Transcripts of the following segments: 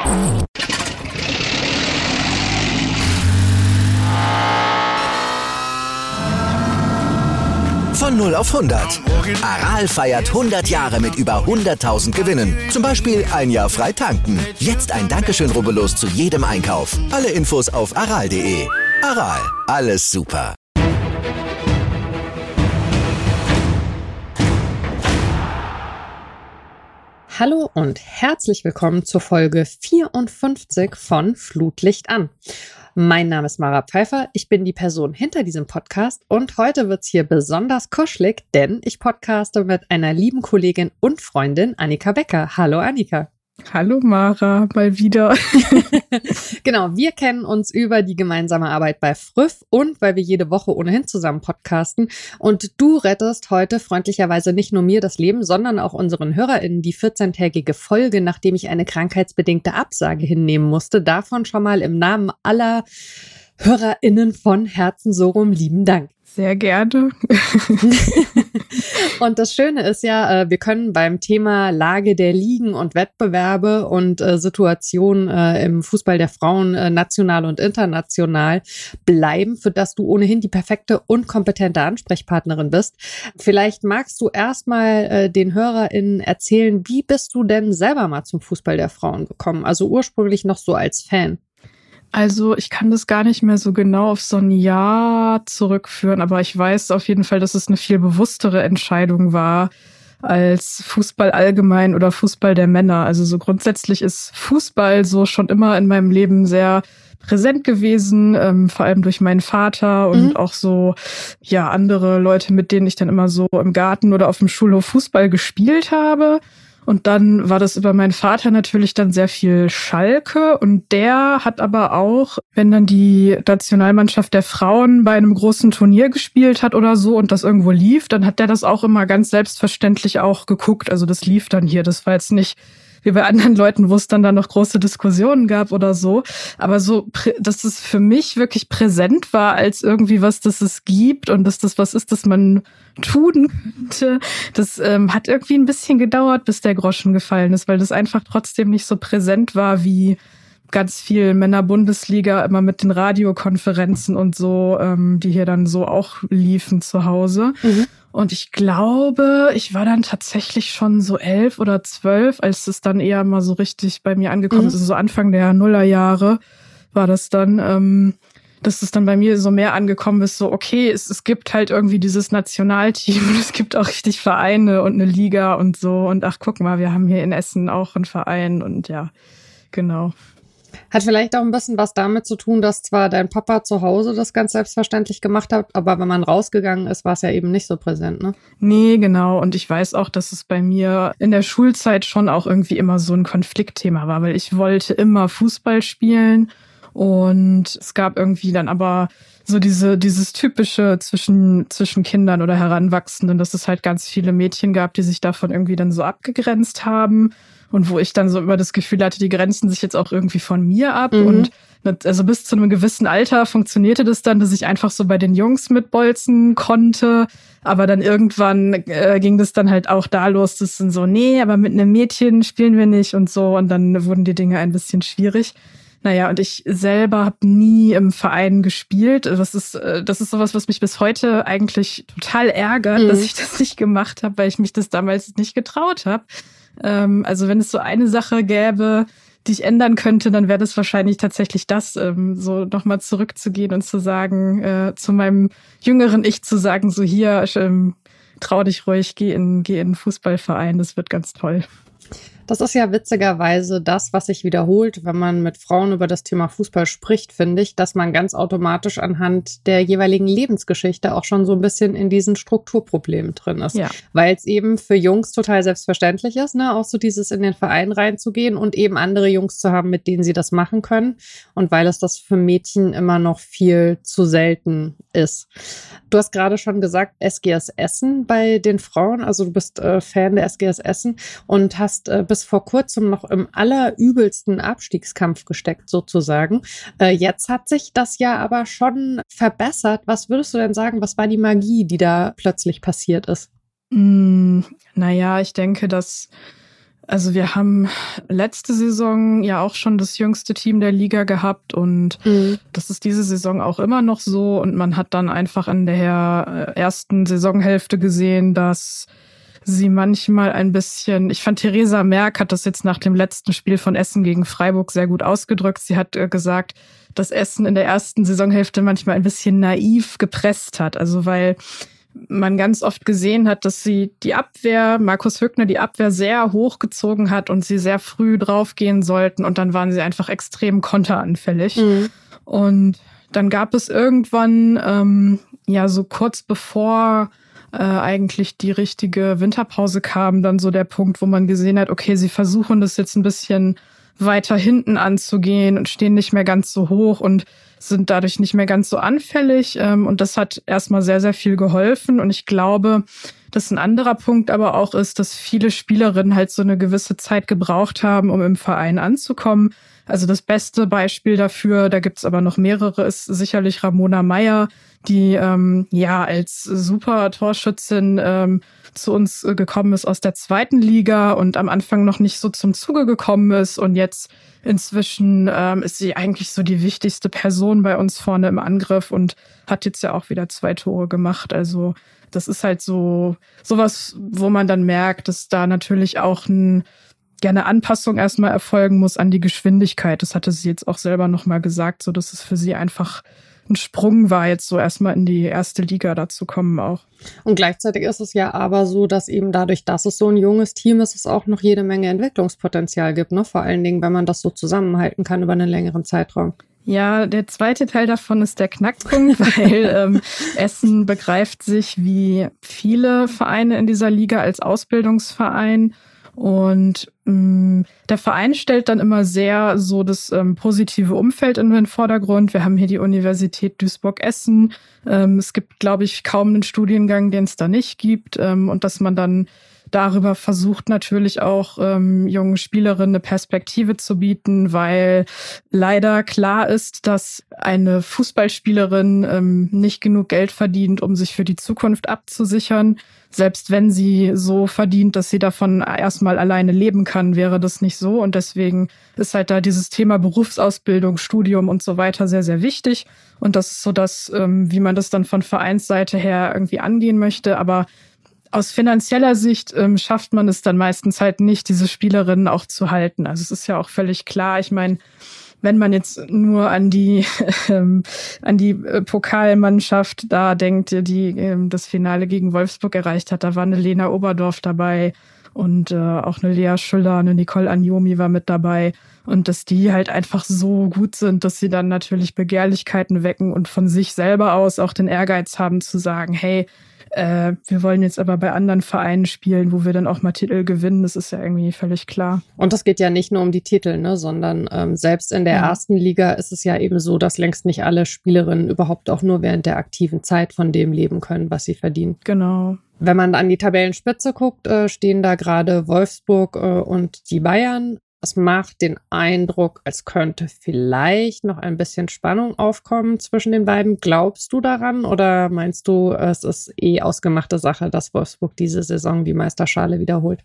Von 0 auf 100. Aral feiert 100 Jahre mit über 100.000 Gewinnen. Zum Beispiel ein Jahr frei tanken. Jetzt ein Dankeschön, rubbellos zu jedem Einkauf. Alle Infos auf aral.de. Aral, alles super. Hallo und herzlich willkommen zur Folge 54 von Flutlicht an. Mein Name ist Mara Pfeiffer, ich bin die Person hinter diesem Podcast und heute wird's hier besonders kuschelig, denn ich podcaste mit einer lieben Kollegin und Freundin Annika Becker. Hallo Annika. Hallo Mara, mal wieder. Genau, wir kennen uns über die gemeinsame Arbeit bei Früff und weil wir jede Woche ohnehin zusammen podcasten. Und du rettest heute freundlicherweise nicht nur mir das Leben, sondern auch unseren HörerInnen die 14-tägige Folge, nachdem ich eine krankheitsbedingte Absage hinnehmen musste. Davon schon mal im Namen aller HörerInnen von Herzen so rum lieben Dank. Sehr gerne. Und das Schöne ist ja, wir können beim Thema Lage der Ligen und Wettbewerbe und Situationen im Fußball der Frauen national und international bleiben, für das du ohnehin die perfekte und kompetente Ansprechpartnerin bist. Vielleicht magst du erstmal den HörerInnen erzählen, wie bist du denn selber mal zum Fußball der Frauen gekommen? Also ursprünglich noch so als Fan. Also ich kann das gar nicht mehr so genau auf so ein Jahr zurückführen, aber ich weiß auf jeden Fall, dass es eine viel bewusstere Entscheidung war als Fußball allgemein oder Fußball der Männer. Also so grundsätzlich ist Fußball so schon immer in meinem Leben sehr präsent gewesen, vor allem durch meinen Vater und auch so, ja, andere Leute, mit denen ich dann immer so im Garten oder auf dem Schulhof Fußball gespielt habe. Und dann war das über meinen Vater natürlich dann sehr viel Schalke. Und der hat aber auch, wenn dann die Nationalmannschaft der Frauen bei einem großen Turnier gespielt hat oder so und das irgendwo lief, dann hat der das auch immer ganz selbstverständlich auch geguckt. Also das lief dann hier. Das war jetzt nicht wie bei anderen Leuten, wo es dann da noch große Diskussionen gab oder so. Aber so, dass es für mich wirklich präsent war als irgendwie was, das es gibt und dass das was ist, das man tun könnte, das hat irgendwie ein bisschen gedauert, bis der Groschen gefallen ist, weil das einfach trotzdem nicht so präsent war wie ganz viel Männer-Bundesliga immer mit den Radiokonferenzen und so, die hier dann so auch liefen zu Hause. Und ich glaube, ich war dann tatsächlich schon so 11 oder 12, als es dann eher mal so richtig bei mir angekommen ist. Also so Anfang der Nullerjahre war das dann, dass es dann bei mir so mehr angekommen ist, so okay, es gibt halt irgendwie dieses Nationalteam und es gibt auch richtig Vereine und eine Liga und so. Und ach, guck mal, wir haben hier in Essen auch einen Verein und ja, genau. Hat vielleicht auch ein bisschen was damit zu tun, dass zwar dein Papa zu Hause das ganz selbstverständlich gemacht hat, aber wenn man rausgegangen ist, war es ja eben nicht so präsent, ne? Nee, genau. Und ich weiß auch, dass es bei mir in der Schulzeit schon auch irgendwie immer so ein Konfliktthema war, weil ich wollte immer Fußball spielen und es gab irgendwie dann aber so dieses typische zwischen Kindern oder Heranwachsenden, dass es halt ganz viele Mädchen gab, die sich davon irgendwie dann so abgegrenzt haben. Und wo ich dann so immer das Gefühl hatte, die grenzen sich jetzt auch irgendwie von mir ab. Und also bis zu einem gewissen Alter funktionierte das dann, dass ich einfach so bei den Jungs mitbolzen konnte. Aber dann irgendwann ging das dann halt auch da los, das sind so, nee, aber mit einem Mädchen spielen wir nicht und so. Und dann wurden die Dinge ein bisschen schwierig. Naja, und ich selber habe nie im Verein gespielt. Das ist sowas, was mich bis heute eigentlich total ärgert, dass ich das nicht gemacht habe, weil ich mich das damals nicht getraut habe. Also wenn es so eine Sache gäbe, die ich ändern könnte, dann wäre das wahrscheinlich tatsächlich das, so nochmal zurückzugehen und zu sagen, zu meinem jüngeren Ich zu sagen, so hier, trau dich ruhig, geh in einen Fußballverein, das wird ganz toll. Das ist ja witzigerweise das, was sich wiederholt, wenn man mit Frauen über das Thema Fußball spricht, finde ich, dass man ganz automatisch anhand der jeweiligen Lebensgeschichte auch schon so ein bisschen in diesen Strukturproblemen drin ist. Ja. Weil es eben für Jungs total selbstverständlich ist, ne, auch so dieses in den Verein reinzugehen und eben andere Jungs zu haben, mit denen sie das machen können. Und weil es das für Mädchen immer noch viel zu selten ist. Du hast gerade schon gesagt, SGS Essen bei den Frauen, also du bist Fan der SGS Essen und hast bis vor kurzem noch im allerübelsten Abstiegskampf gesteckt sozusagen. Jetzt hat sich das ja aber schon verbessert. Was würdest du denn sagen, was war die Magie, die da plötzlich passiert ist? Naja, ich denke, dass Also wir haben letzte Saison ja auch schon das jüngste Team der Liga gehabt und das ist diese Saison auch immer noch so. Und man hat dann einfach in der ersten Saisonhälfte gesehen, dass sie manchmal ein bisschen, ich fand Theresa Merck hat das jetzt nach dem letzten Spiel von Essen gegen Freiburg sehr gut ausgedrückt. Sie hat gesagt, dass Essen in der ersten Saisonhälfte manchmal ein bisschen naiv gepresst hat. Also weil man ganz oft gesehen hat, dass sie die Abwehr, Markus Högner die Abwehr sehr hochgezogen hat und sie sehr früh draufgehen sollten und dann waren sie einfach extrem konteranfällig. Und dann gab es irgendwann, so kurz bevor eigentlich die richtige Winterpause kam, dann so der Punkt, wo man gesehen hat, okay, sie versuchen das jetzt ein bisschen weiter hinten anzugehen und stehen nicht mehr ganz so hoch und sind dadurch nicht mehr ganz so anfällig. Und das hat erstmal sehr, sehr viel geholfen. Und ich glaube, dass ein anderer Punkt aber auch ist, dass viele Spielerinnen halt so eine gewisse Zeit gebraucht haben, um im Verein anzukommen. Also das beste Beispiel dafür, da gibt's aber noch mehrere, ist sicherlich Ramona Meyer, die als super Torschützin zu uns gekommen ist aus der zweiten Liga und am Anfang noch nicht so zum Zuge gekommen ist. Und jetzt inzwischen ist sie eigentlich so die wichtigste Person bei uns vorne im Angriff und hat jetzt ja auch wieder 2 Tore gemacht. Also das ist halt so sowas, wo man dann merkt, dass da natürlich auch eine Anpassung erstmal erfolgen muss an die Geschwindigkeit. Das hatte sie jetzt auch selber nochmal gesagt, so dass es für sie einfach ein Sprung war, jetzt so erstmal in die erste Liga dazu kommen auch. Und gleichzeitig ist es ja aber so, dass eben dadurch, dass es so ein junges Team ist, es auch noch jede Menge Entwicklungspotenzial gibt, ne? Vor allen Dingen, wenn man das so zusammenhalten kann über einen längeren Zeitraum. Ja, der zweite Teil davon ist der Knackpunkt, weil Essen begreift sich wie viele Vereine in dieser Liga als Ausbildungsverein. Und der Verein stellt dann immer sehr so das positive Umfeld in den Vordergrund. Wir haben hier die Universität Duisburg-Essen. Es gibt, glaube ich, kaum einen Studiengang, den es da nicht gibt. Und dass man dann darüber versucht natürlich auch jungen Spielerinnen eine Perspektive zu bieten, weil leider klar ist, dass eine Fußballspielerin nicht genug Geld verdient, um sich für die Zukunft abzusichern. Selbst wenn sie so verdient, dass sie davon erstmal alleine leben kann, wäre das nicht so. Und deswegen ist halt da dieses Thema Berufsausbildung, Studium und so weiter sehr, sehr wichtig. Und das ist so das, wie man das dann von Vereinsseite her irgendwie angehen möchte. Aber aus finanzieller Sicht schafft man es dann meistens halt nicht, diese Spielerinnen auch zu halten. Also es ist ja auch völlig klar. Ich meine, wenn man jetzt nur an die Pokalmannschaft da denkt, die das Finale gegen Wolfsburg erreicht hat, da war eine Lena Oberdorf dabei und auch eine Lea Schüller, eine Nicole Anjomi war mit dabei. Und dass die halt einfach so gut sind, dass sie dann natürlich Begehrlichkeiten wecken und von sich selber aus auch den Ehrgeiz haben zu sagen, hey, wir wollen jetzt aber bei anderen Vereinen spielen, wo wir dann auch mal Titel gewinnen. Das ist ja irgendwie völlig klar. Und das geht ja nicht nur um die Titel, ne, sondern selbst in der ersten Liga ist es ja eben so, dass längst nicht alle Spielerinnen überhaupt auch nur während der aktiven Zeit von dem leben können, was sie verdienen. Genau. Wenn man an die Tabellenspitze guckt, stehen da gerade Wolfsburg und die Bayern. Es macht den Eindruck, als könnte vielleicht noch ein bisschen Spannung aufkommen zwischen den beiden. Glaubst du daran oder meinst du, es ist ausgemachte Sache, dass Wolfsburg diese Saison die Meisterschale wiederholt?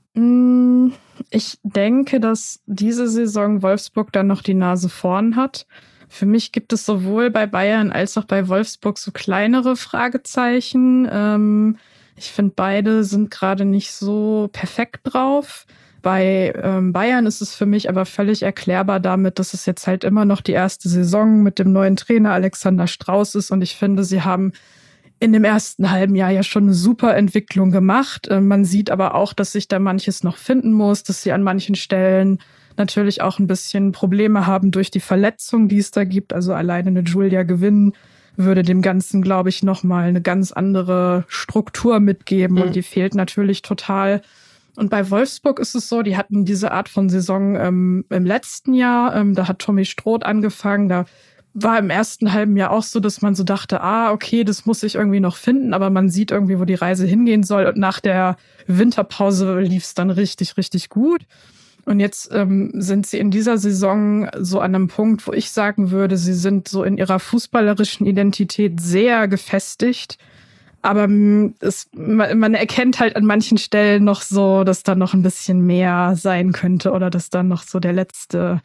Ich denke, dass diese Saison Wolfsburg dann noch die Nase vorn hat. Für mich gibt es sowohl bei Bayern als auch bei Wolfsburg so kleinere Fragezeichen. Ich finde, beide sind gerade nicht so perfekt drauf. Bei Bayern ist es für mich aber völlig erklärbar damit, dass es jetzt halt immer noch die erste Saison mit dem neuen Trainer Alexander Strauß ist. Und ich finde, sie haben in dem ersten halben Jahr ja schon eine super Entwicklung gemacht. Man sieht aber auch, dass sich da manches noch finden muss, dass sie an manchen Stellen natürlich auch ein bisschen Probleme haben durch die Verletzung, die es da gibt. Also alleine eine Julia Gewinn würde dem Ganzen, glaube ich, nochmal eine ganz andere Struktur mitgeben. Und die fehlt natürlich total. Und bei Wolfsburg ist es so, die hatten diese Art von Saison im letzten Jahr. Da hat Tommy Stroth angefangen. Da war im ersten halben Jahr auch so, dass man so dachte, okay, das muss ich irgendwie noch finden. Aber man sieht irgendwie, wo die Reise hingehen soll. Und nach der Winterpause lief es dann richtig, richtig gut. Und jetzt sind sie in dieser Saison so an einem Punkt, wo ich sagen würde, sie sind so in ihrer fußballerischen Identität sehr gefestigt. Aber man erkennt halt an manchen Stellen noch so, dass da noch ein bisschen mehr sein könnte oder dass dann noch so der letzte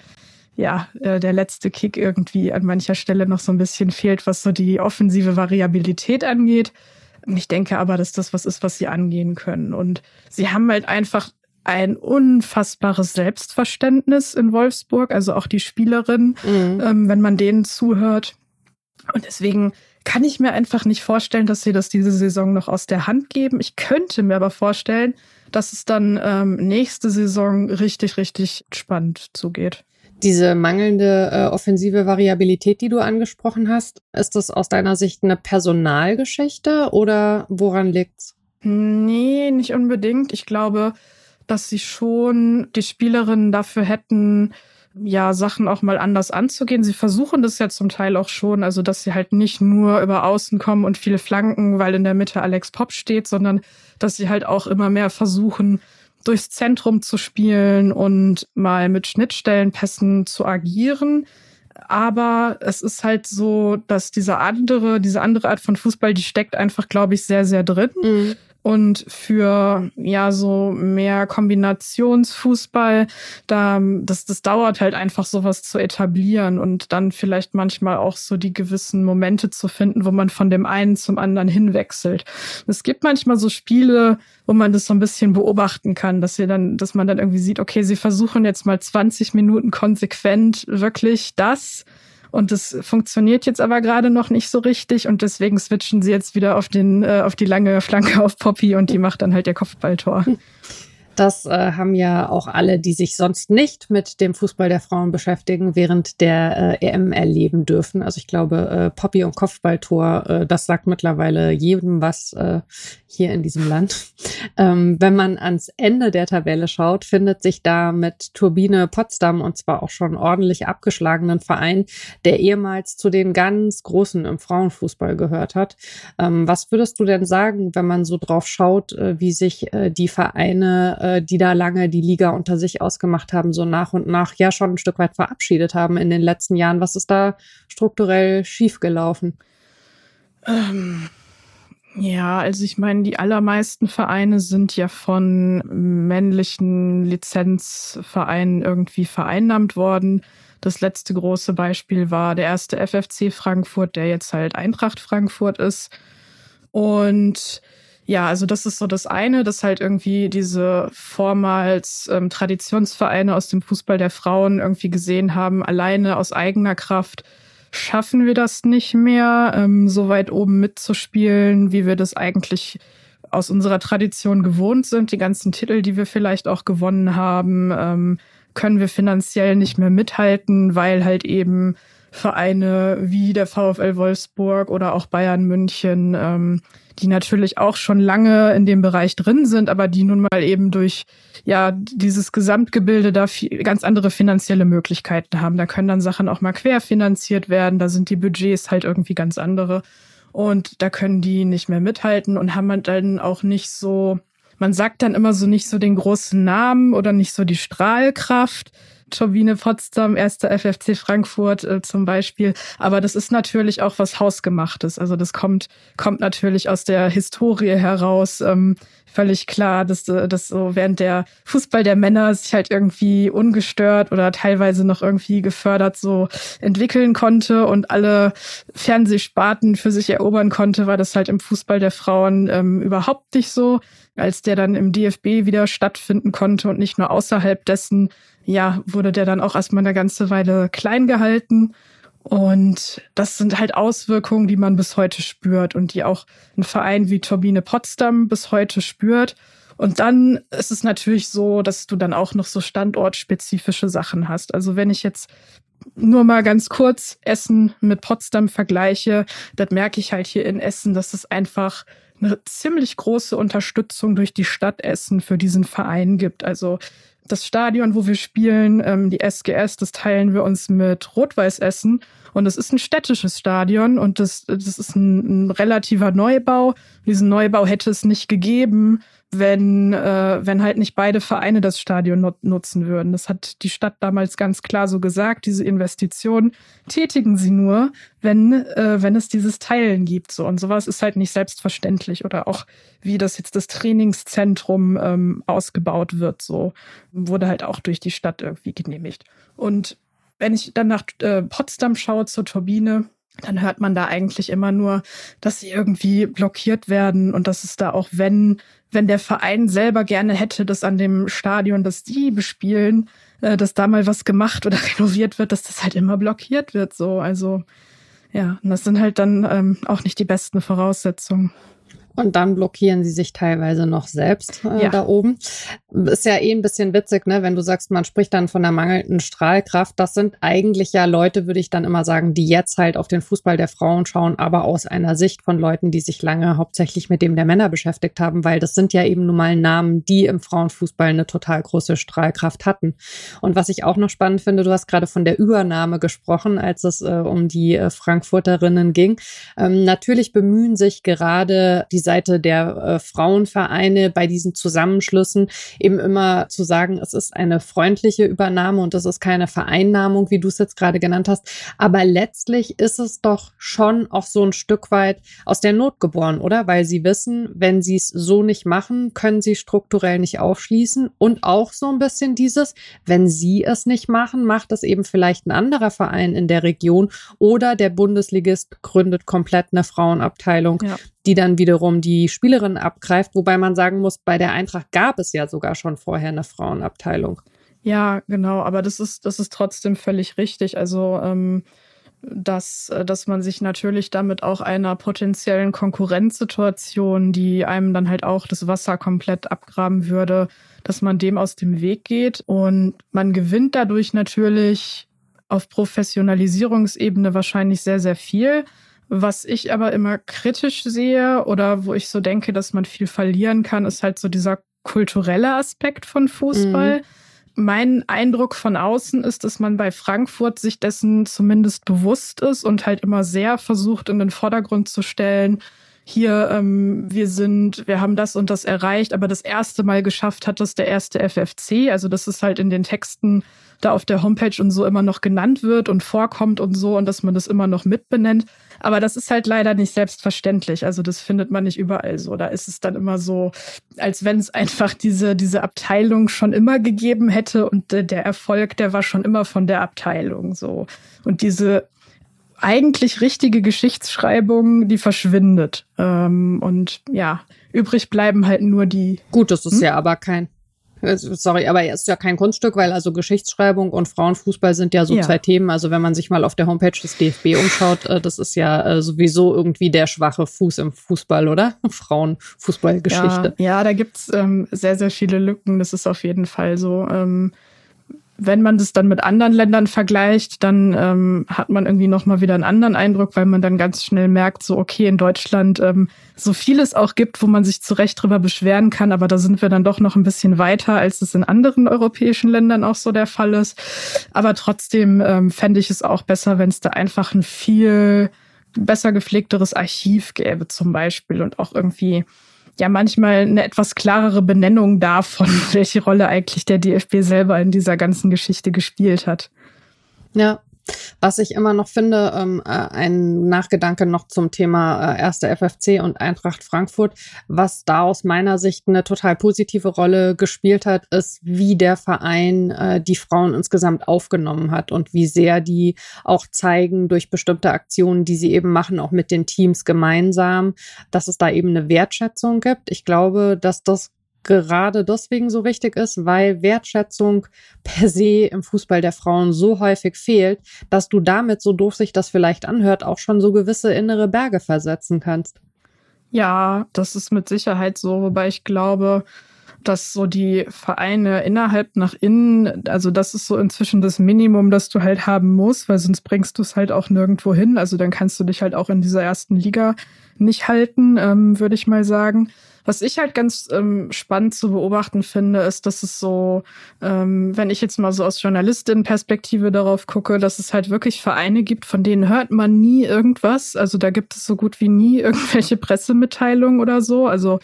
Kick irgendwie an mancher Stelle noch so ein bisschen fehlt, was so die offensive Variabilität angeht. Ich denke aber, dass das was ist, was sie angehen können. Und sie haben halt einfach ein unfassbares Selbstverständnis in Wolfsburg, also auch die Spielerin, wenn man denen zuhört. Und deswegen kann ich mir einfach nicht vorstellen, dass sie das diese Saison noch aus der Hand geben. Ich könnte mir aber vorstellen, dass es dann nächste Saison richtig, richtig spannend zugeht. Diese mangelnde offensive Variabilität, die du angesprochen hast, ist das aus deiner Sicht eine Personalgeschichte oder woran liegt's? Nee, nicht unbedingt. Ich glaube, dass sie schon die Spielerinnen dafür hätten, ja, Sachen auch mal anders anzugehen. Sie versuchen das ja zum Teil auch schon, also dass sie halt nicht nur über Außen kommen und viele Flanken, weil in der Mitte Alex Popp steht, sondern dass sie halt auch immer mehr versuchen, durchs Zentrum zu spielen und mal mit Schnittstellenpässen zu agieren. Aber es ist halt so, dass diese andere Art von Fußball, die steckt einfach, glaube ich, sehr, sehr drin. Mhm. Und für ja so mehr Kombinationsfußball, das dauert halt einfach sowas zu etablieren und dann vielleicht manchmal auch so die gewissen Momente zu finden, wo man von dem einen zum anderen hinwechselt. Es gibt manchmal so Spiele, wo man das so ein bisschen beobachten kann, dass man dann irgendwie sieht, okay, sie versuchen jetzt mal 20 Minuten konsequent wirklich das. Und das funktioniert jetzt aber gerade noch nicht so richtig und deswegen switchen sie jetzt wieder auf die lange Flanke auf Poppy und die macht dann halt ihr Kopfballtor. Das haben ja auch alle, die sich sonst nicht mit dem Fußball der Frauen beschäftigen, während der EM erleben dürfen. Also ich glaube, Poppy und Kopfballtor, das sagt mittlerweile jedem was hier in diesem Land. Wenn man ans Ende der Tabelle schaut, findet sich da mit Turbine Potsdam, und zwar auch schon ordentlich abgeschlagenen Verein, der ehemals zu den ganz Großen im Frauenfußball gehört hat. Was würdest du denn sagen, wenn man so drauf schaut, wie sich die Vereine, die da lange die Liga unter sich ausgemacht haben, so nach und nach ja schon ein Stück weit verabschiedet haben in den letzten Jahren? Was ist da strukturell schiefgelaufen? Ja, also ich meine, die allermeisten Vereine sind ja von männlichen Lizenzvereinen irgendwie vereinnahmt worden. Das letzte große Beispiel war der erste FFC Frankfurt, der jetzt halt Eintracht Frankfurt ist. Und ja, also das ist so das eine, dass halt irgendwie diese vormals Traditionsvereine aus dem Fußball der Frauen irgendwie gesehen haben, alleine aus eigener Kraft schaffen wir das nicht mehr, so weit oben mitzuspielen, wie wir das eigentlich aus unserer Tradition gewohnt sind. Die ganzen Titel, die wir vielleicht auch gewonnen haben, können wir finanziell nicht mehr mithalten, weil halt eben Vereine wie der VfL Wolfsburg oder auch Bayern München, die natürlich auch schon lange in dem Bereich drin sind, aber die nun mal eben durch ja dieses Gesamtgebilde da ganz andere finanzielle Möglichkeiten haben. Da können dann Sachen auch mal querfinanziert werden, da sind die Budgets halt irgendwie ganz andere und da können die nicht mehr mithalten und haben dann auch nicht so, man sagt dann immer so nicht so den großen Namen oder nicht so die Strahlkraft. Turbine Potsdam, erster FFC Frankfurt zum Beispiel. Aber das ist natürlich auch was Hausgemachtes. Also das kommt natürlich aus der Historie heraus. Völlig klar, dass so während der Fußball der Männer sich halt irgendwie ungestört oder teilweise noch irgendwie gefördert so entwickeln konnte und alle Fernsehsparten für sich erobern konnte, war das halt im Fußball der Frauen überhaupt nicht so. Als der dann im DFB wieder stattfinden konnte und nicht nur außerhalb dessen, ja, wurde der dann auch erstmal eine ganze Weile klein gehalten. Und das sind halt Auswirkungen, die man bis heute spürt und die auch ein Verein wie Turbine Potsdam bis heute spürt. Und dann ist es natürlich so, dass du dann auch noch so standortspezifische Sachen hast. Also wenn ich jetzt nur mal ganz kurz Essen mit Potsdam vergleiche, dann merke ich halt hier in Essen, dass es einfach eine ziemlich große Unterstützung durch die Stadt Essen für diesen Verein gibt. Also das Stadion, wo wir spielen, die SGS, das teilen wir uns mit Rot-Weiß Essen. Und es ist ein städtisches Stadion und das ist ein relativer Neubau. Diesen Neubau hätte es nicht gegeben, wenn halt nicht beide Vereine das Stadion nutzen würden. Das hat die Stadt damals ganz klar so gesagt. Diese Investitionen tätigen sie nur, wenn es dieses Teilen gibt. So. Und sowas ist halt nicht selbstverständlich. Oder auch, wie das jetzt das Trainingszentrum ausgebaut wird, so wurde halt auch durch die Stadt irgendwie genehmigt. Und wenn ich dann nach Potsdam schaue zur Turbine, dann hört man da eigentlich immer nur, dass sie irgendwie blockiert werden und dass es da auch, wenn der Verein selber gerne hätte, dass an dem Stadion, das die bespielen, dass da mal was gemacht oder renoviert wird, dass das halt immer blockiert wird. So, also ja, und das sind halt dann auch nicht die besten Voraussetzungen. Und dann blockieren sie sich teilweise noch selbst da oben. Ist ja ein bisschen witzig, ne? Wenn du sagst, man spricht dann von der mangelnden Strahlkraft. Das sind eigentlich ja Leute, würde ich dann immer sagen, die jetzt halt auf den Fußball der Frauen schauen, aber aus einer Sicht von Leuten, die sich lange hauptsächlich mit dem der Männer beschäftigt haben, weil das sind ja eben nun mal Namen, die im Frauenfußball eine total große Strahlkraft hatten. Und was ich auch noch spannend finde, du hast gerade von der Übernahme gesprochen, als es um die Frankfurterinnen ging. Natürlich bemühen sich gerade die Seite der Frauenvereine bei diesen Zusammenschlüssen eben immer zu sagen, es ist eine freundliche Übernahme und es ist keine Vereinnahmung, wie du es jetzt gerade genannt hast. Aber letztlich ist es doch schon auch so ein Stück weit aus der Not geboren, oder? Weil sie wissen, wenn sie es so nicht machen, können sie strukturell nicht aufschließen. Und auch so ein bisschen dieses, wenn sie es nicht machen, macht es eben vielleicht ein anderer Verein in der Region oder der Bundesligist gründet komplett eine Frauenabteilung, die dann wiederum die Spielerin abgreift, wobei man sagen muss, bei der Eintracht gab es ja sogar schon vorher eine Frauenabteilung. Ja, genau, aber das ist trotzdem völlig richtig. Also dass man sich natürlich damit auch einer potenziellen Konkurrenzsituation, die einem dann halt auch das Wasser komplett abgraben würde, dass man dem aus dem Weg geht. Und man gewinnt dadurch natürlich auf Professionalisierungsebene wahrscheinlich sehr, sehr viel. Was ich aber immer kritisch sehe oder wo ich so denke, dass man viel verlieren kann, ist halt so dieser kulturelle Aspekt von Fußball. Mein Eindruck von außen ist, dass man bei Frankfurt sich dessen zumindest bewusst ist und halt immer sehr versucht, in den Vordergrund zu stellen, hier, wir haben das und das erreicht, aber das erste Mal geschafft hat das der erste FFC. Also das ist halt in den Texten da auf der Homepage und so immer noch genannt wird und vorkommt und so und dass man das immer noch mitbenennt. Aber das ist halt leider nicht selbstverständlich. Also das findet man nicht überall so. Da ist es dann immer so, als wenn es einfach diese Abteilung schon immer gegeben hätte und der Erfolg, der war schon immer von der Abteilung so. Und diese eigentlich richtige Geschichtsschreibung, die verschwindet. Und ja, übrig bleiben halt nur die... Gut, das ist ja aber kein... Sorry, aber es ist ja kein Kunststück, weil also Geschichtsschreibung und Frauenfußball sind ja so zwei Themen. Also wenn man sich mal auf der Homepage des DFB umschaut, das ist ja sowieso irgendwie der schwache Fuß im Fußball, oder? Frauenfußballgeschichte. Ja, da gibt's sehr, sehr viele Lücken. Das ist auf jeden Fall so. Wenn man das dann mit anderen Ländern vergleicht, dann hat man irgendwie nochmal wieder einen anderen Eindruck, weil man dann ganz schnell merkt, so okay, in Deutschland so viel es auch gibt, wo man sich zu Recht drüber beschweren kann, aber da sind wir dann doch noch ein bisschen weiter, als es in anderen europäischen Ländern auch so der Fall ist. Aber trotzdem fände ich es auch besser, wenn es da einfach ein viel besser gepflegteres Archiv gäbe zum Beispiel und auch irgendwie ja manchmal eine etwas klarere Benennung davon, welche Rolle eigentlich der DFB selber in dieser ganzen Geschichte gespielt hat. Ja, was ich immer noch finde, ein Nachgedanke noch zum Thema 1. FFC und Eintracht Frankfurt, was da aus meiner Sicht eine total positive Rolle gespielt hat, ist, wie der Verein die Frauen insgesamt aufgenommen hat und wie sehr die auch zeigen durch bestimmte Aktionen, die sie eben machen, auch mit den Teams gemeinsam, dass es da eben eine Wertschätzung gibt. Ich glaube, dass das gerade deswegen so wichtig ist, weil Wertschätzung per se im Fußball der Frauen so häufig fehlt, dass du damit, so doof sich das vielleicht anhört, auch schon so gewisse innere Berge versetzen kannst. Ja, das ist mit Sicherheit so, wobei ich glaube, dass so die Vereine innerhalb nach innen, also das ist so inzwischen das Minimum, das du halt haben musst, weil sonst bringst du es halt auch nirgendwo hin. Also dann kannst du dich halt auch in dieser ersten Liga nicht halten, würde ich mal sagen. Was ich halt ganz spannend zu beobachten finde, ist, dass es so, wenn ich jetzt mal so aus Journalistin-Perspektive darauf gucke, dass es halt wirklich Vereine gibt, von denen hört man nie irgendwas. Also da gibt es so gut wie nie irgendwelche Pressemitteilungen oder so. Also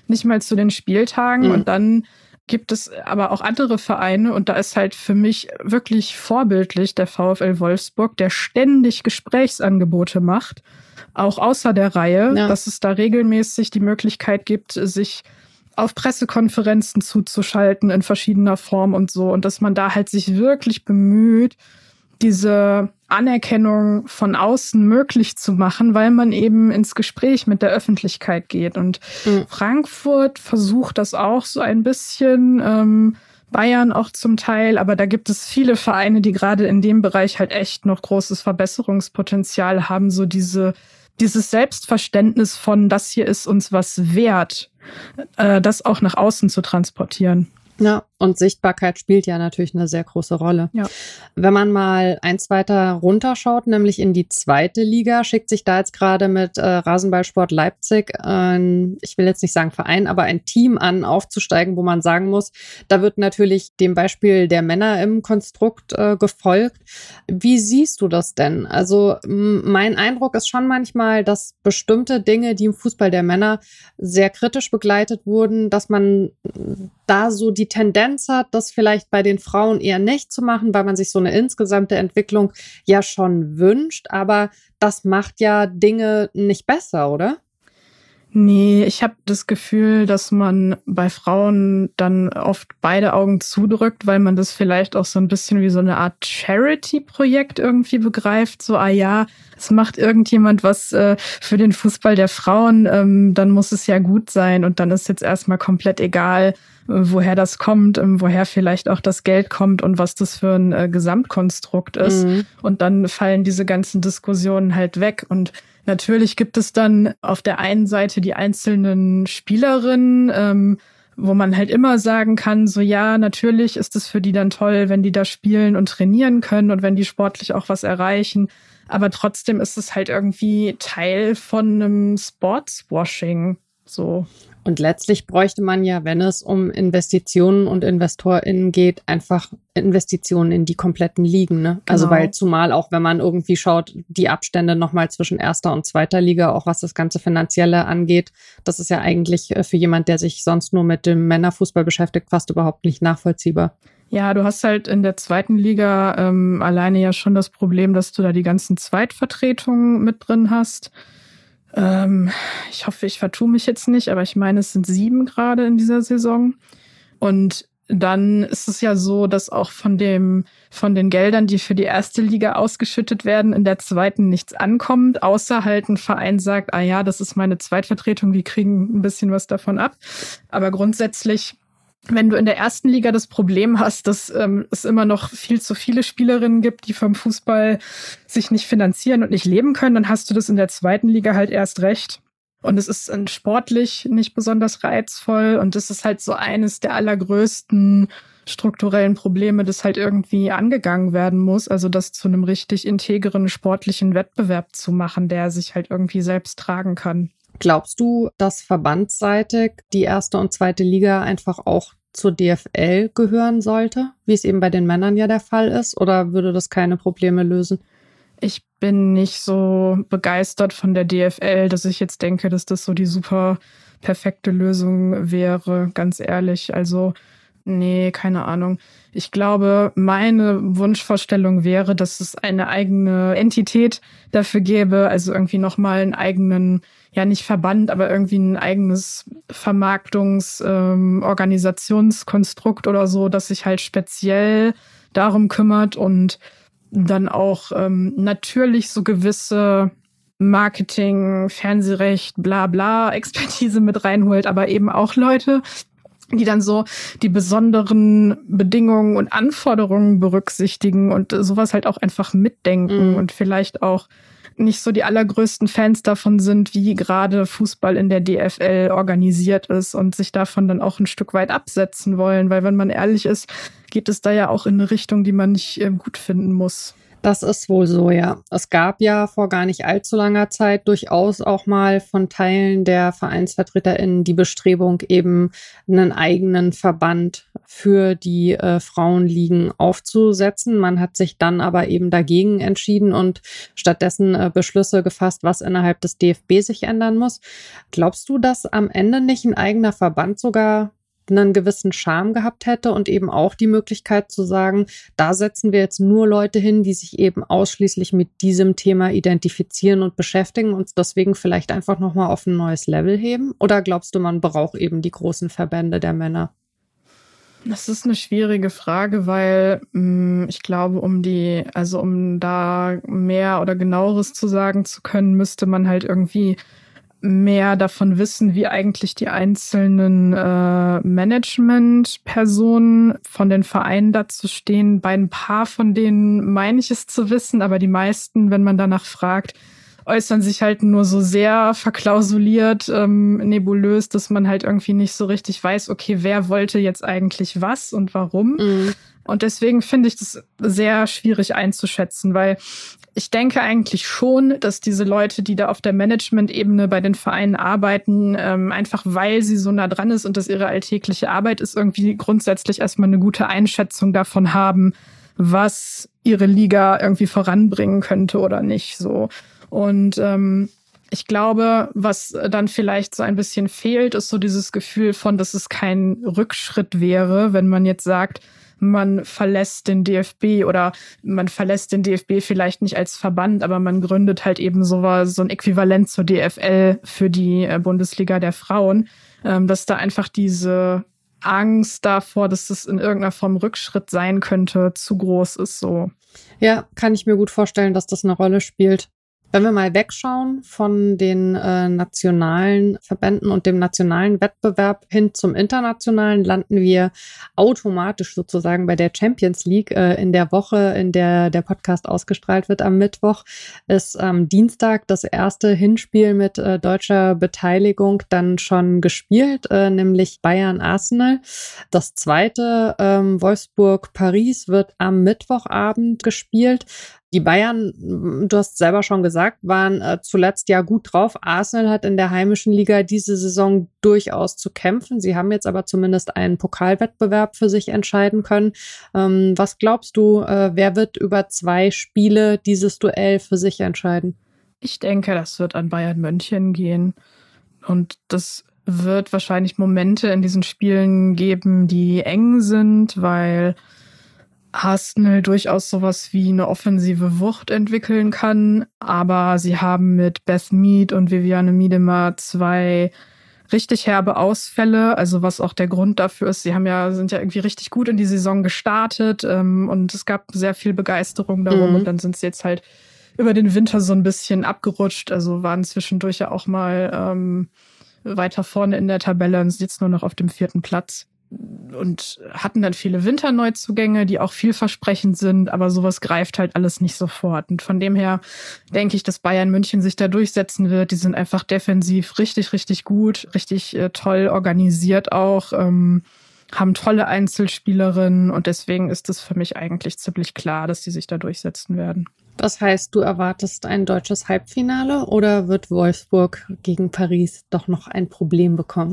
nicht mal zu den Spieltagen. Und dann gibt es aber auch andere Vereine und da ist halt für mich wirklich vorbildlich der VfL Wolfsburg, der ständig Gesprächsangebote macht, auch außer der Reihe, dass es da regelmäßig die Möglichkeit gibt, sich auf Pressekonferenzen zuzuschalten in verschiedener Form und so und dass man da halt sich wirklich bemüht, diese Anerkennung von außen möglich zu machen, weil man eben ins Gespräch mit der Öffentlichkeit geht. Und Frankfurt versucht das auch so ein bisschen, Bayern auch zum Teil, aber da gibt es viele Vereine, die gerade in dem Bereich halt echt noch großes Verbesserungspotenzial haben, so dieses Selbstverständnis von, das hier ist uns was wert, das auch nach außen zu transportieren. Ja, und Sichtbarkeit spielt ja natürlich eine sehr große Rolle. Ja. Wenn man mal eins weiter runterschaut, nämlich in die 2. Liga, schickt sich da jetzt gerade mit Rasenballsport Leipzig ich will jetzt nicht sagen Verein, aber ein Team an, aufzusteigen, wo man sagen muss, da wird natürlich dem Beispiel der Männer im Konstrukt gefolgt. Wie siehst du das denn? Also mein Eindruck ist schon manchmal, dass bestimmte Dinge, die im Fußball der Männer sehr kritisch begleitet wurden, dass man da so die Tendenz hat, das vielleicht bei den Frauen eher nicht zu machen, weil man sich so eine insgesamte Entwicklung ja schon wünscht. Aber das macht ja Dinge nicht besser, oder? Nee, ich habe das Gefühl, dass man bei Frauen dann oft beide Augen zudrückt, weil man das vielleicht auch so ein bisschen wie so eine Art Charity-Projekt irgendwie begreift. So, es macht irgendjemand was für den Fußball der Frauen, dann muss es ja gut sein. Und dann ist jetzt erstmal komplett egal, woher das kommt, woher vielleicht auch das Geld kommt und was das für ein Gesamtkonstrukt ist. Und dann fallen diese ganzen Diskussionen halt weg. Und natürlich gibt es dann auf der einen Seite die einzelnen Spielerinnen, wo man halt immer sagen kann, so ja, natürlich ist es für die dann toll, wenn die da spielen und trainieren können und wenn die sportlich auch was erreichen. Aber trotzdem ist es halt irgendwie Teil von einem Sportswashing, so. Und letztlich bräuchte man ja, wenn es um Investitionen und InvestorInnen geht, einfach Investitionen in die kompletten Ligen, ne? Genau. Also weil zumal auch, wenn man irgendwie schaut, die Abstände nochmal zwischen 1. und 2. Liga, auch was das ganze Finanzielle angeht, das ist ja eigentlich für jemand, der sich sonst nur mit dem Männerfußball beschäftigt, fast überhaupt nicht nachvollziehbar. Ja, du hast halt in der 2. Liga alleine ja schon das Problem, dass du da die ganzen Zweitvertretungen mit drin hast. Ich hoffe, ich vertue mich jetzt nicht, aber ich meine, es sind 7 gerade in dieser Saison. Und dann ist es ja so, dass auch von den Geldern, die für die 1. Liga ausgeschüttet werden, in der 2. nichts ankommt, außer halt ein Verein sagt, das ist meine Zweitvertretung, die kriegen ein bisschen was davon ab. Aber grundsätzlich, wenn du in der 1. Liga das Problem hast, dass es immer noch viel zu viele Spielerinnen gibt, die vom Fußball sich nicht finanzieren und nicht leben können, dann hast du das in der 2. Liga halt erst recht. Und es ist sportlich nicht besonders reizvoll und das ist halt so eines der allergrößten strukturellen Probleme, das halt irgendwie angegangen werden muss. Also das zu einem richtig integren sportlichen Wettbewerb zu machen, der sich halt irgendwie selbst tragen kann. Glaubst du, dass verbandsseitig die 1. und 2. Liga einfach auch zur DFL gehören sollte, wie es eben bei den Männern ja der Fall ist? Oder würde das keine Probleme lösen? Ich bin nicht so begeistert von der DFL, dass ich jetzt denke, dass das so die super perfekte Lösung wäre, ganz ehrlich. Also nee, keine Ahnung. Ich glaube, meine Wunschvorstellung wäre, dass es eine eigene Entität dafür gäbe, also irgendwie nochmal einen eigenen, ja nicht Verband, aber irgendwie ein eigenes Organisationskonstrukt oder so, das sich halt speziell darum kümmert und dann auch natürlich so gewisse Marketing, Fernsehrecht, bla bla Expertise mit reinholt, aber eben auch Leute, die dann so die besonderen Bedingungen und Anforderungen berücksichtigen und sowas halt auch einfach mitdenken und vielleicht auch nicht so die allergrößten Fans davon sind, wie gerade Fußball in der DFL organisiert ist und sich davon dann auch ein Stück weit absetzen wollen, weil wenn man ehrlich ist, geht es da ja auch in eine Richtung, die man nicht gut finden muss. Das ist wohl so, ja. Es gab ja vor gar nicht allzu langer Zeit durchaus auch mal von Teilen der VereinsvertreterInnen die Bestrebung, eben einen eigenen Verband für die Frauenligen aufzusetzen. Man hat sich dann aber eben dagegen entschieden und stattdessen Beschlüsse gefasst, was innerhalb des DFB sich ändern muss. Glaubst du, dass am Ende nicht ein eigener Verband sogar einen gewissen Charme gehabt hätte und eben auch die Möglichkeit zu sagen, da setzen wir jetzt nur Leute hin, die sich eben ausschließlich mit diesem Thema identifizieren und beschäftigen und deswegen vielleicht einfach nochmal auf ein neues Level heben? Oder glaubst du, man braucht eben die großen Verbände der Männer? Das ist eine schwierige Frage, weil ich glaube, um da mehr oder genaueres zu sagen zu können, müsste man halt irgendwie mehr davon wissen, wie eigentlich die einzelnen Management-Personen von den Vereinen dazu stehen. Bei ein paar von denen meine ich es zu wissen, aber die meisten, wenn man danach fragt, äußern sich halt nur so sehr verklausuliert, nebulös, dass man halt irgendwie nicht so richtig weiß, okay, wer wollte jetzt eigentlich was und warum. Mhm. Und deswegen finde ich das sehr schwierig einzuschätzen, weil ich denke eigentlich schon, dass diese Leute, die da auf der Management-Ebene bei den Vereinen arbeiten, einfach weil sie so nah dran ist und das ihre alltägliche Arbeit ist, irgendwie grundsätzlich erstmal eine gute Einschätzung davon haben, was ihre Liga irgendwie voranbringen könnte oder nicht so. Und ich glaube, was dann vielleicht so ein bisschen fehlt, ist so dieses Gefühl von, dass es kein Rückschritt wäre, wenn man jetzt sagt, man verlässt den DFB oder man verlässt den DFB vielleicht nicht als Verband, aber man gründet halt eben so ein Äquivalent zur DFL für die Bundesliga der Frauen, dass da einfach diese Angst davor, dass es in irgendeiner Form Rückschritt sein könnte, zu groß ist so. Ja, kann ich mir gut vorstellen, dass das eine Rolle spielt. Wenn wir mal wegschauen von den nationalen Verbänden und dem nationalen Wettbewerb hin zum internationalen, landen wir automatisch sozusagen bei der Champions League. In der Woche, in der der Podcast ausgestrahlt wird am Mittwoch, ist am Dienstag das erste Hinspiel mit deutscher Beteiligung dann schon gespielt, nämlich Bayern-Arsenal. Das zweite, Wolfsburg-Paris, wird am Mittwochabend gespielt. Die Bayern, du hast selber schon gesagt, waren zuletzt ja gut drauf. Arsenal hat in der heimischen Liga diese Saison durchaus zu kämpfen. Sie haben jetzt aber zumindest einen Pokalwettbewerb für sich entscheiden können. Was glaubst du, wer wird über 2 Spiele dieses Duell für sich entscheiden? Ich denke, das wird an Bayern München gehen. Und das wird wahrscheinlich Momente in diesen Spielen geben, die eng sind, weil Arsenal durchaus sowas wie eine offensive Wucht entwickeln kann, aber sie haben mit Beth Mead und Viviane Miedema 2 richtig herbe Ausfälle, also was auch der Grund dafür ist. Sie sind ja irgendwie richtig gut in die Saison gestartet und es gab sehr viel Begeisterung darum und dann sind sie jetzt halt über den Winter so ein bisschen abgerutscht, also waren zwischendurch ja auch mal weiter vorne in der Tabelle und sind jetzt nur noch auf dem 4. Platz. Und hatten dann viele Winterneuzugänge, die auch vielversprechend sind, aber sowas greift halt alles nicht sofort. Und von dem her denke ich, dass Bayern München sich da durchsetzen wird. Die sind einfach defensiv richtig, richtig gut, richtig toll organisiert auch, haben tolle Einzelspielerinnen und deswegen ist es für mich eigentlich ziemlich klar, dass die sich da durchsetzen werden. Das heißt, du erwartest ein deutsches Halbfinale oder wird Wolfsburg gegen Paris doch noch ein Problem bekommen?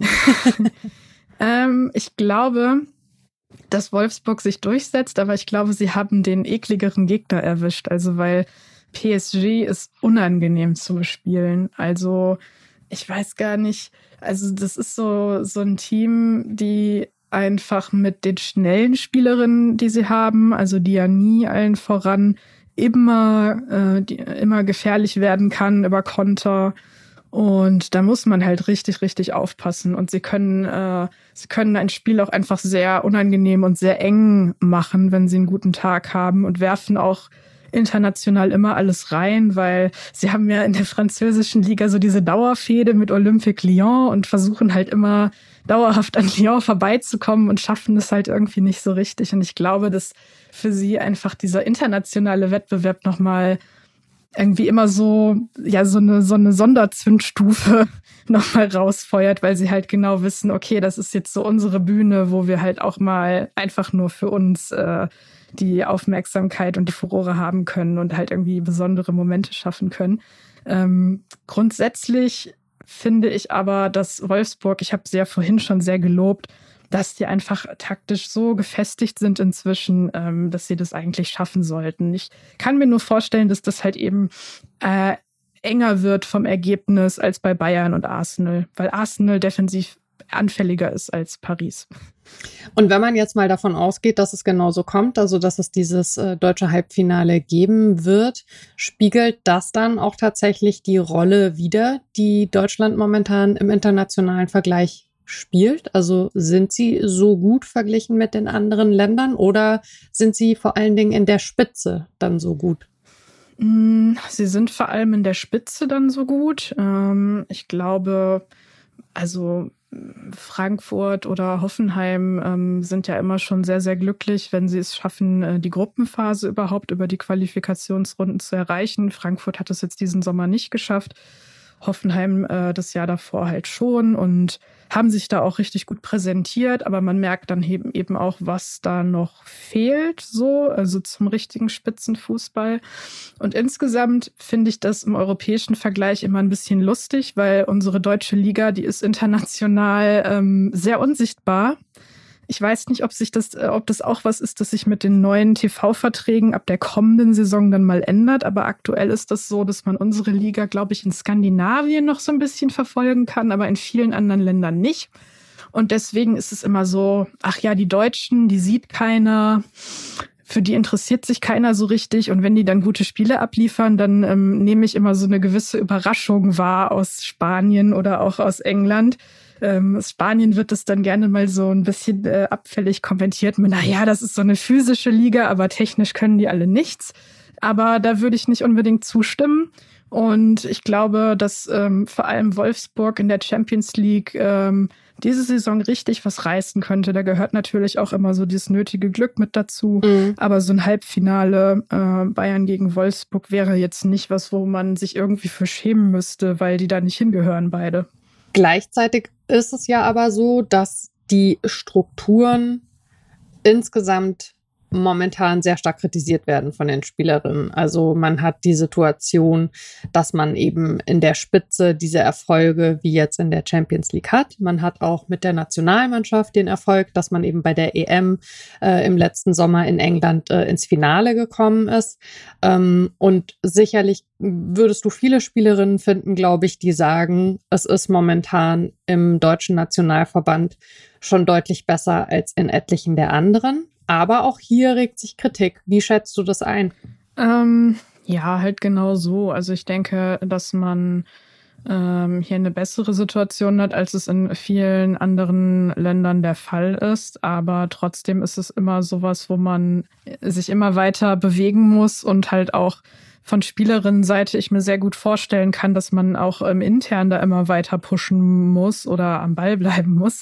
Ich glaube, dass Wolfsburg sich durchsetzt, aber ich glaube, sie haben den ekligeren Gegner erwischt. Also, weil PSG ist unangenehm zu bespielen. Also, ich weiß gar nicht. Also, das ist so ein Team, die einfach mit den schnellen Spielerinnen, die sie haben, also Diani allen voran, immer gefährlich werden kann über Konter. Und da muss man halt richtig, richtig aufpassen. Und sie können ein Spiel auch einfach sehr unangenehm und sehr eng machen, wenn sie einen guten Tag haben und werfen auch international immer alles rein, weil sie haben ja in der französischen Liga so diese Dauerfehde mit Olympique Lyon und versuchen halt immer dauerhaft an Lyon vorbeizukommen und schaffen es halt irgendwie nicht so richtig. Und ich glaube, dass für sie einfach dieser internationale Wettbewerb nochmal irgendwie immer so eine Sonderzündstufe nochmal rausfeuert, weil sie halt genau wissen, okay, das ist jetzt so unsere Bühne, wo wir halt auch mal einfach nur für uns die Aufmerksamkeit und die Furore haben können und halt irgendwie besondere Momente schaffen können. Grundsätzlich finde ich aber, dass Wolfsburg, ich habe sie ja vorhin schon sehr gelobt, dass die einfach taktisch so gefestigt sind inzwischen, dass sie das eigentlich schaffen sollten. Ich kann mir nur vorstellen, dass das halt eben enger wird vom Ergebnis als bei Bayern und Arsenal, weil Arsenal defensiv anfälliger ist als Paris. Und wenn man jetzt mal davon ausgeht, dass es genauso kommt, also dass es dieses deutsche Halbfinale geben wird, spiegelt das dann auch tatsächlich die Rolle wider, die Deutschland momentan im internationalen Vergleich spielt? Also sind sie so gut verglichen mit den anderen Ländern oder sind sie vor allen Dingen in der Spitze dann so gut? Sie sind vor allem in der Spitze dann so gut. Ich glaube, also Frankfurt oder Hoffenheim sind ja immer schon sehr, sehr glücklich, wenn sie es schaffen, die Gruppenphase überhaupt über die Qualifikationsrunden zu erreichen. Frankfurt hat es jetzt diesen Sommer nicht geschafft. Hoffenheim das Jahr davor halt schon und haben sich da auch richtig gut präsentiert, aber man merkt dann eben auch, was da noch fehlt, so, also zum richtigen Spitzenfußball. Und insgesamt finde ich das im europäischen Vergleich immer ein bisschen lustig, weil unsere deutsche Liga, die ist international sehr unsichtbar. Ich weiß nicht, ob das auch was ist, das sich mit den neuen TV-Verträgen ab der kommenden Saison dann mal ändert. Aber aktuell ist das so, dass man unsere Liga, glaube ich, in Skandinavien noch so ein bisschen verfolgen kann, aber in vielen anderen Ländern nicht. Und deswegen ist es immer so, ach ja, die Deutschen, die sieht keiner, für die interessiert sich keiner so richtig. Und wenn die dann gute Spiele abliefern, dann nehme ich immer so eine gewisse Überraschung wahr aus Spanien oder auch aus England. Spanien wird es dann gerne mal so ein bisschen abfällig kommentiert mit, naja, das ist so eine physische Liga, aber technisch können die alle nichts. Aber da würde ich nicht unbedingt zustimmen. Und ich glaube, dass vor allem Wolfsburg in der Champions League diese Saison richtig was reißen könnte. Da gehört natürlich auch immer so dieses nötige Glück mit dazu. Aber so ein Halbfinale Bayern gegen Wolfsburg wäre jetzt nicht was, wo man sich irgendwie für schämen müsste, weil die da nicht hingehören beide. Gleichzeitig ist es ja aber so, dass die Strukturen insgesamt momentan sehr stark kritisiert werden von den Spielerinnen. Also man hat die Situation, dass man eben in der Spitze diese Erfolge wie jetzt in der Champions League hat. Man hat auch mit der Nationalmannschaft den Erfolg, dass man eben bei der EM im letzten Sommer in England ins Finale gekommen ist. Und sicherlich würdest du viele Spielerinnen finden, glaube ich, die sagen, es ist momentan im deutschen Nationalverband schon deutlich besser als in etlichen der anderen. Aber auch hier regt sich Kritik. Wie schätzt du das ein? Ja, halt genau so. Also ich denke, dass man hier eine bessere Situation hat, als es in vielen anderen Ländern der Fall ist. Aber trotzdem ist es immer sowas, wo man sich immer weiter bewegen muss und halt auch von Spielerinnenseite ich mir sehr gut vorstellen kann, dass man auch intern da immer weiter pushen muss oder am Ball bleiben muss.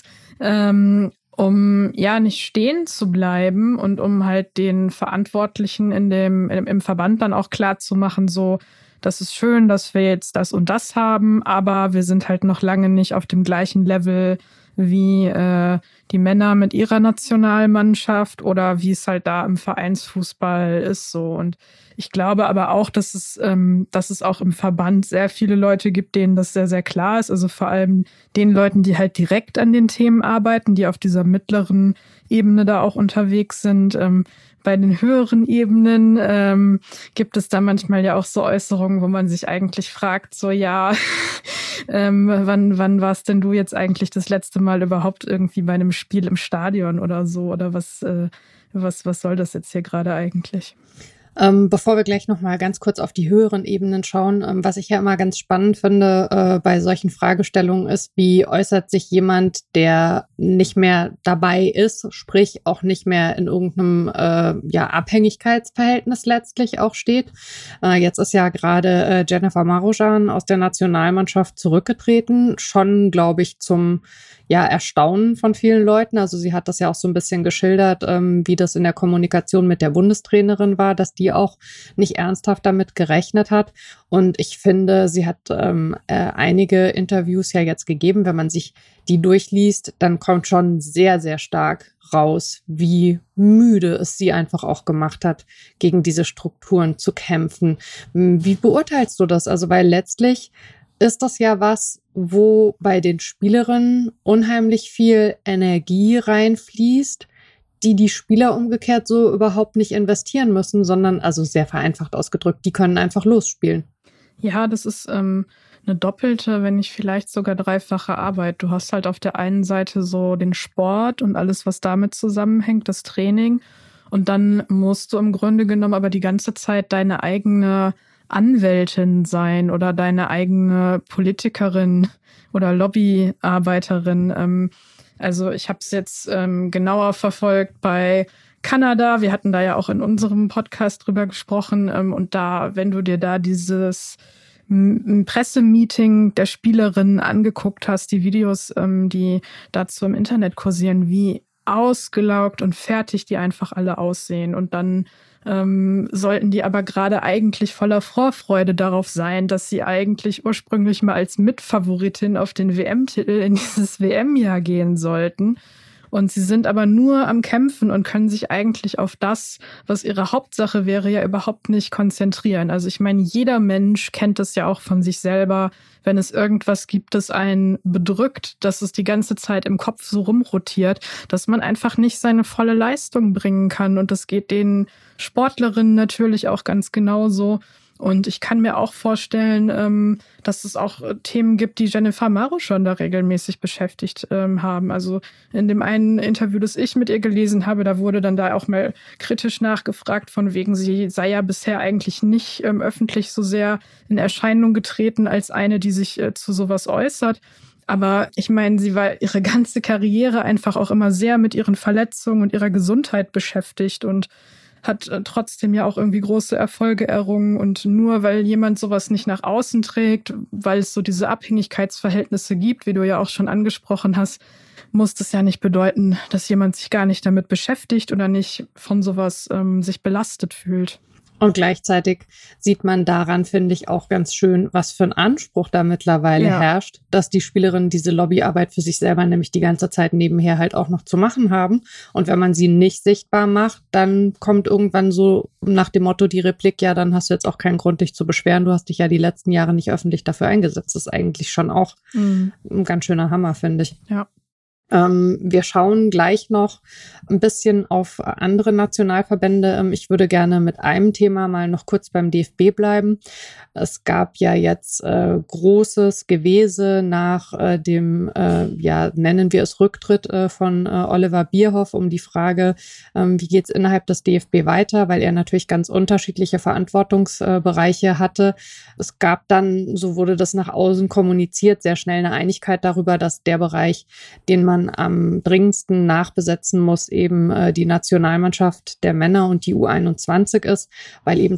Um ja nicht stehen zu bleiben und um halt den Verantwortlichen im Verband dann auch klar zu machen, so, das ist schön, dass wir jetzt das und das haben, aber wir sind halt noch lange nicht auf dem gleichen Level wie die Männer mit ihrer Nationalmannschaft oder wie es halt da im Vereinsfußball ist, so. Und ich glaube aber auch, dass es auch im Verband sehr viele Leute gibt, denen das sehr, sehr klar ist. Also vor allem den Leuten, die halt direkt an den Themen arbeiten, die auf dieser mittleren Ebene da auch unterwegs sind. Bei den höheren Ebenen gibt es da manchmal ja auch so Äußerungen, wo man sich eigentlich fragt, so ja, wann warst denn du jetzt eigentlich das letzte Mal überhaupt irgendwie bei einem Spiel im Stadion oder so? Oder was soll das jetzt hier gerade eigentlich? Bevor wir gleich nochmal ganz kurz auf die höheren Ebenen schauen, was ich ja immer ganz spannend finde bei solchen Fragestellungen ist, wie äußert sich jemand, der nicht mehr dabei ist, sprich auch nicht mehr in irgendeinem Abhängigkeitsverhältnis letztlich auch steht. Jetzt ist ja gerade Jennifer Marujan aus der Nationalmannschaft zurückgetreten, schon, glaube ich, zum Erstaunen von vielen Leuten. Also sie hat das ja auch so ein bisschen geschildert, wie das in der Kommunikation mit der Bundestrainerin war, dass die auch nicht ernsthaft damit gerechnet hat. Und ich finde, sie hat einige Interviews ja jetzt gegeben. Wenn man sich die durchliest, dann kommt schon sehr, sehr stark raus, wie müde es sie einfach auch gemacht hat, gegen diese Strukturen zu kämpfen. Wie beurteilst du das? Also, weil letztlich ist das ja was, wo bei den Spielerinnen unheimlich viel Energie reinfließt, die Spieler umgekehrt so überhaupt nicht investieren müssen, sondern, also sehr vereinfacht ausgedrückt, die können einfach losspielen. Ja, das ist eine doppelte, wenn nicht vielleicht sogar dreifache Arbeit. Du hast halt auf der einen Seite so den Sport und alles, was damit zusammenhängt, das Training. Und dann musst du im Grunde genommen aber die ganze Zeit deine eigene Anwältin sein oder deine eigene Politikerin oder Lobbyarbeiterin. Also ich habe es jetzt genauer verfolgt bei Kanada. Wir hatten da ja auch in unserem Podcast drüber gesprochen. Und da, wenn du dir da dieses Pressemeeting der Spielerinnen angeguckt hast, die Videos, die dazu im Internet kursieren, wie ausgelaugt und fertig die einfach alle aussehen. Und dann sollten die aber gerade eigentlich voller Vorfreude darauf sein, dass sie eigentlich ursprünglich mal als Mitfavoritin auf den WM-Titel in dieses WM-Jahr gehen sollten. Und sie sind aber nur am Kämpfen und können sich eigentlich auf das, was ihre Hauptsache wäre, ja überhaupt nicht konzentrieren. Also ich meine, jeder Mensch kennt das ja auch von sich selber, wenn es irgendwas gibt, das einen bedrückt, dass es die ganze Zeit im Kopf so rumrotiert, dass man einfach nicht seine volle Leistung bringen kann. Und das geht den Sportlerinnen natürlich auch ganz genauso. Und ich kann mir auch vorstellen, dass es auch Themen gibt, die Jennifer Maro schon da regelmäßig beschäftigt haben. Also in dem einen Interview, das ich mit ihr gelesen habe, da wurde dann da auch mal kritisch nachgefragt, von wegen, sie sei ja bisher eigentlich nicht öffentlich so sehr in Erscheinung getreten als eine, die sich zu sowas äußert. Aber ich meine, sie war ihre ganze Karriere einfach auch immer sehr mit ihren Verletzungen und ihrer Gesundheit beschäftigt und hat trotzdem ja auch irgendwie große Erfolge errungen. Und nur weil jemand sowas nicht nach außen trägt, weil es so diese Abhängigkeitsverhältnisse gibt, wie du ja auch schon angesprochen hast, muss das ja nicht bedeuten, dass jemand sich gar nicht damit beschäftigt oder nicht von sowas sich belastet fühlt. Und gleichzeitig sieht man daran, finde ich, auch ganz schön, was für ein Anspruch da mittlerweile herrscht, dass die Spielerinnen diese Lobbyarbeit für sich selber nämlich die ganze Zeit nebenher halt auch noch zu machen haben. Und wenn man sie nicht sichtbar macht, dann kommt irgendwann so nach dem Motto die Replik, ja, dann hast du jetzt auch keinen Grund, dich zu beschweren. Du hast dich ja die letzten Jahre nicht öffentlich dafür eingesetzt. Das ist eigentlich schon auch ein ganz schöner Hammer, finde ich. Ja. Wir schauen gleich noch ein bisschen auf andere Nationalverbände. Ich würde gerne mit einem Thema mal noch kurz beim DFB bleiben. Es gab ja jetzt großes Gewese nach dem, nennen wir es Rücktritt von Oliver Bierhoff um die Frage, wie geht es innerhalb des DFB weiter, weil er natürlich ganz unterschiedliche Verantwortungsbereiche hatte. Es gab dann, so wurde das nach außen kommuniziert, sehr schnell eine Einigkeit darüber, dass der Bereich, den man am dringendsten nachbesetzen muss, eben die Nationalmannschaft der Männer und die U21 ist, weil eben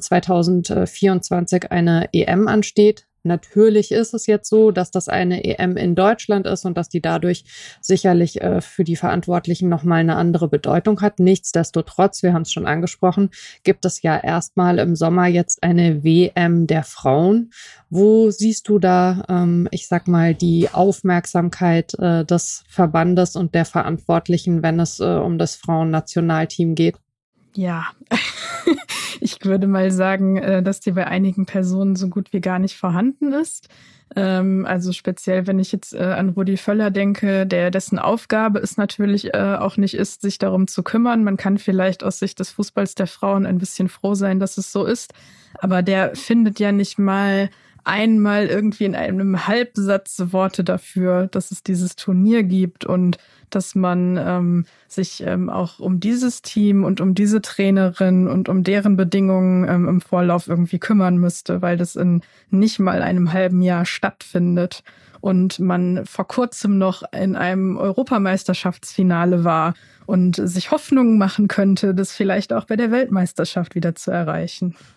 2024 eine EM ansteht. Natürlich ist es jetzt so, dass das eine EM in Deutschland ist und dass die dadurch sicherlich für die Verantwortlichen nochmal eine andere Bedeutung hat. Nichtsdestotrotz, wir haben es schon angesprochen, gibt es ja erstmal im Sommer jetzt eine WM der Frauen. Wo siehst du da, ich sag mal, die Aufmerksamkeit des Verbandes und der Verantwortlichen, wenn es um das Frauennationalteam geht? Ja, ich würde mal sagen, dass die bei einigen Personen so gut wie gar nicht vorhanden ist. Also speziell, wenn ich jetzt an Rudi Völler denke, dessen Aufgabe es natürlich auch nicht ist, sich darum zu kümmern. Man kann vielleicht aus Sicht des Fußballs der Frauen ein bisschen froh sein, dass es so ist. Aber der findet ja nicht mal einmal irgendwie in einem Halbsatz Worte dafür, dass es dieses Turnier gibt und dass man sich auch um dieses Team und um diese Trainerin und um deren Bedingungen im Vorlauf irgendwie kümmern müsste, weil das in nicht mal einem halben Jahr stattfindet und man vor kurzem noch in einem Europameisterschaftsfinale war und sich Hoffnungen machen könnte, das vielleicht auch bei der Weltmeisterschaft wieder zu erreichen.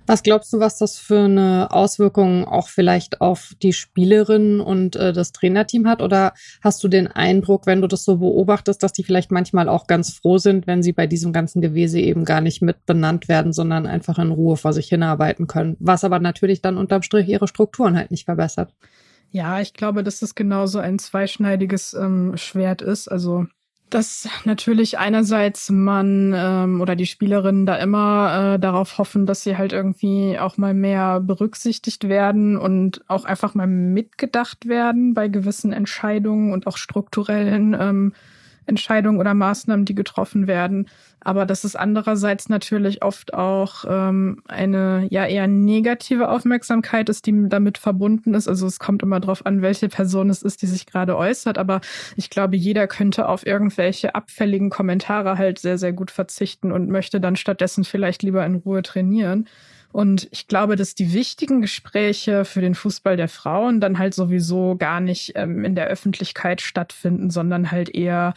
Was glaubst du, was das für eine Auswirkung auch vielleicht auf die Spielerinnen und das Trainerteam hat? Oder hast du den Eindruck, wenn du das so beobachtest, dass die vielleicht manchmal auch ganz froh sind, wenn sie bei diesem ganzen Gewese eben gar nicht mit benannt werden, sondern einfach in Ruhe vor sich hinarbeiten können? Was aber natürlich dann unterm Strich ihre Strukturen halt nicht verbessert. Ja, ich glaube, dass es genauso ein zweischneidiges Schwert ist. Also dass natürlich einerseits man oder die Spielerinnen da immer darauf hoffen, dass sie halt irgendwie auch mal mehr berücksichtigt werden und auch einfach mal mitgedacht werden bei gewissen Entscheidungen und auch strukturellen Entscheidungen oder Maßnahmen, die getroffen werden. Aber dass es andererseits natürlich oft auch eine ja eher negative Aufmerksamkeit ist, die damit verbunden ist. Also es kommt immer darauf an, welche Person es ist, die sich gerade äußert. Aber ich glaube, jeder könnte auf irgendwelche abfälligen Kommentare halt sehr, sehr gut verzichten und möchte dann stattdessen vielleicht lieber in Ruhe trainieren. Und ich glaube, dass die wichtigen Gespräche für den Fußball der Frauen dann halt sowieso gar nicht in der Öffentlichkeit stattfinden, sondern halt eher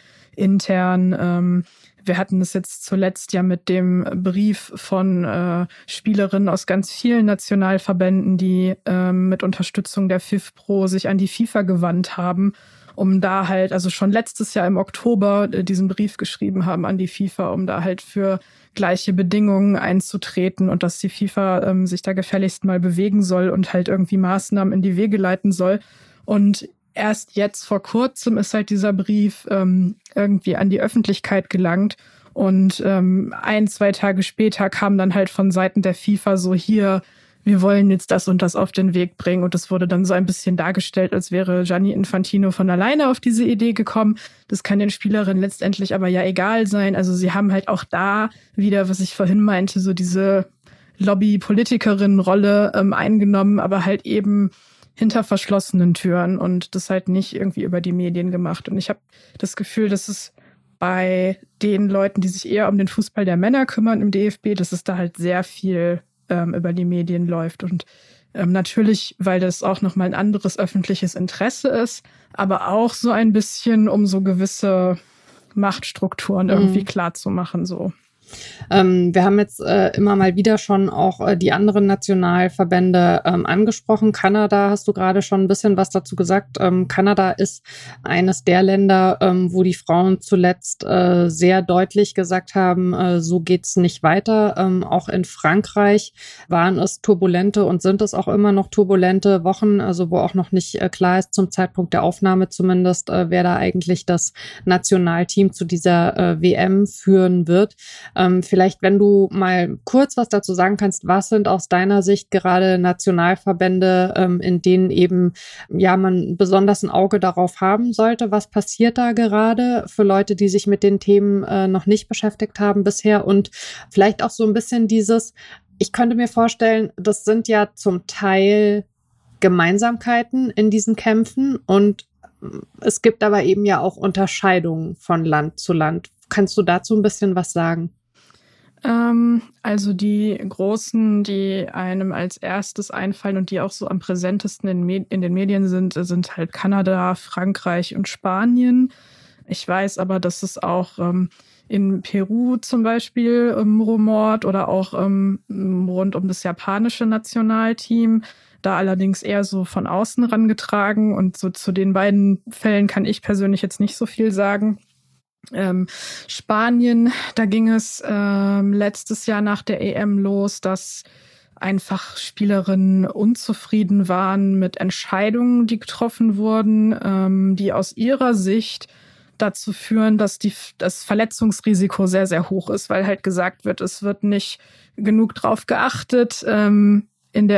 intern. Wir hatten es jetzt zuletzt ja mit dem Brief von Spielerinnen aus ganz vielen Nationalverbänden, die mit Unterstützung der FIFPro sich an die FIFA gewandt haben, um da halt, also schon letztes Jahr im Oktober diesen Brief geschrieben haben an die FIFA, um da halt für gleiche Bedingungen einzutreten und dass die FIFA sich da gefälligst mal bewegen soll und halt irgendwie Maßnahmen in die Wege leiten soll. Und erst jetzt vor kurzem ist halt dieser Brief irgendwie an die Öffentlichkeit gelangt. Und 1-2 Tage später kam dann halt von Seiten der FIFA so, hier, wir wollen jetzt das und das auf den Weg bringen. Und das wurde dann so ein bisschen dargestellt, als wäre Gianni Infantino von alleine auf diese Idee gekommen. Das kann den Spielerinnen letztendlich aber ja egal sein. Also sie haben halt auch da wieder, was ich vorhin meinte, so diese Lobby-Politikerinnen-Rolle eingenommen, aber halt eben hinter verschlossenen Türen und das halt nicht irgendwie über die Medien gemacht. Und ich habe das Gefühl, dass es bei den Leuten, die sich eher um den Fußball der Männer kümmern im DFB, dass es da halt sehr viel über die Medien läuft. Und natürlich, weil das auch nochmal ein anderes öffentliches Interesse ist, aber auch so ein bisschen, um so gewisse Machtstrukturen irgendwie klar zu machen, so. Wir haben jetzt immer mal wieder schon auch die anderen Nationalverbände angesprochen. Kanada, hast du gerade schon ein bisschen was dazu gesagt. Kanada ist eines der Länder, wo die Frauen zuletzt sehr deutlich gesagt haben, so geht's nicht weiter. Auch in Frankreich waren es turbulente und sind es auch immer noch turbulente Wochen, also wo auch noch nicht klar ist, zum Zeitpunkt der Aufnahme zumindest, wer da eigentlich das Nationalteam zu dieser WM führen wird. Vielleicht, wenn du mal kurz was dazu sagen kannst, was sind aus deiner Sicht gerade Nationalverbände, in denen eben ja man besonders ein Auge darauf haben sollte? Was passiert da gerade für Leute, die sich mit den Themen noch nicht beschäftigt haben bisher? Und vielleicht auch so ein bisschen dieses, ich könnte mir vorstellen, das sind ja zum Teil Gemeinsamkeiten in diesen Kämpfen und es gibt aber eben ja auch Unterscheidungen von Land zu Land. Kannst du dazu ein bisschen was sagen? Also die großen, die einem als erstes einfallen und die auch so am präsentesten in den Medien sind halt Kanada, Frankreich und Spanien. Ich weiß aber, dass es auch in Peru zum Beispiel rumort oder auch rund um das japanische Nationalteam. Da allerdings eher so von außen rangetragen und so zu den beiden Fällen kann ich persönlich jetzt nicht so viel sagen. Spanien, da ging es letztes Jahr nach der EM los, dass einfach Spielerinnen unzufrieden waren mit Entscheidungen, die getroffen wurden, die aus ihrer Sicht dazu führen, dass das Verletzungsrisiko sehr, sehr hoch ist, weil halt gesagt wird, es wird nicht genug drauf geachtet in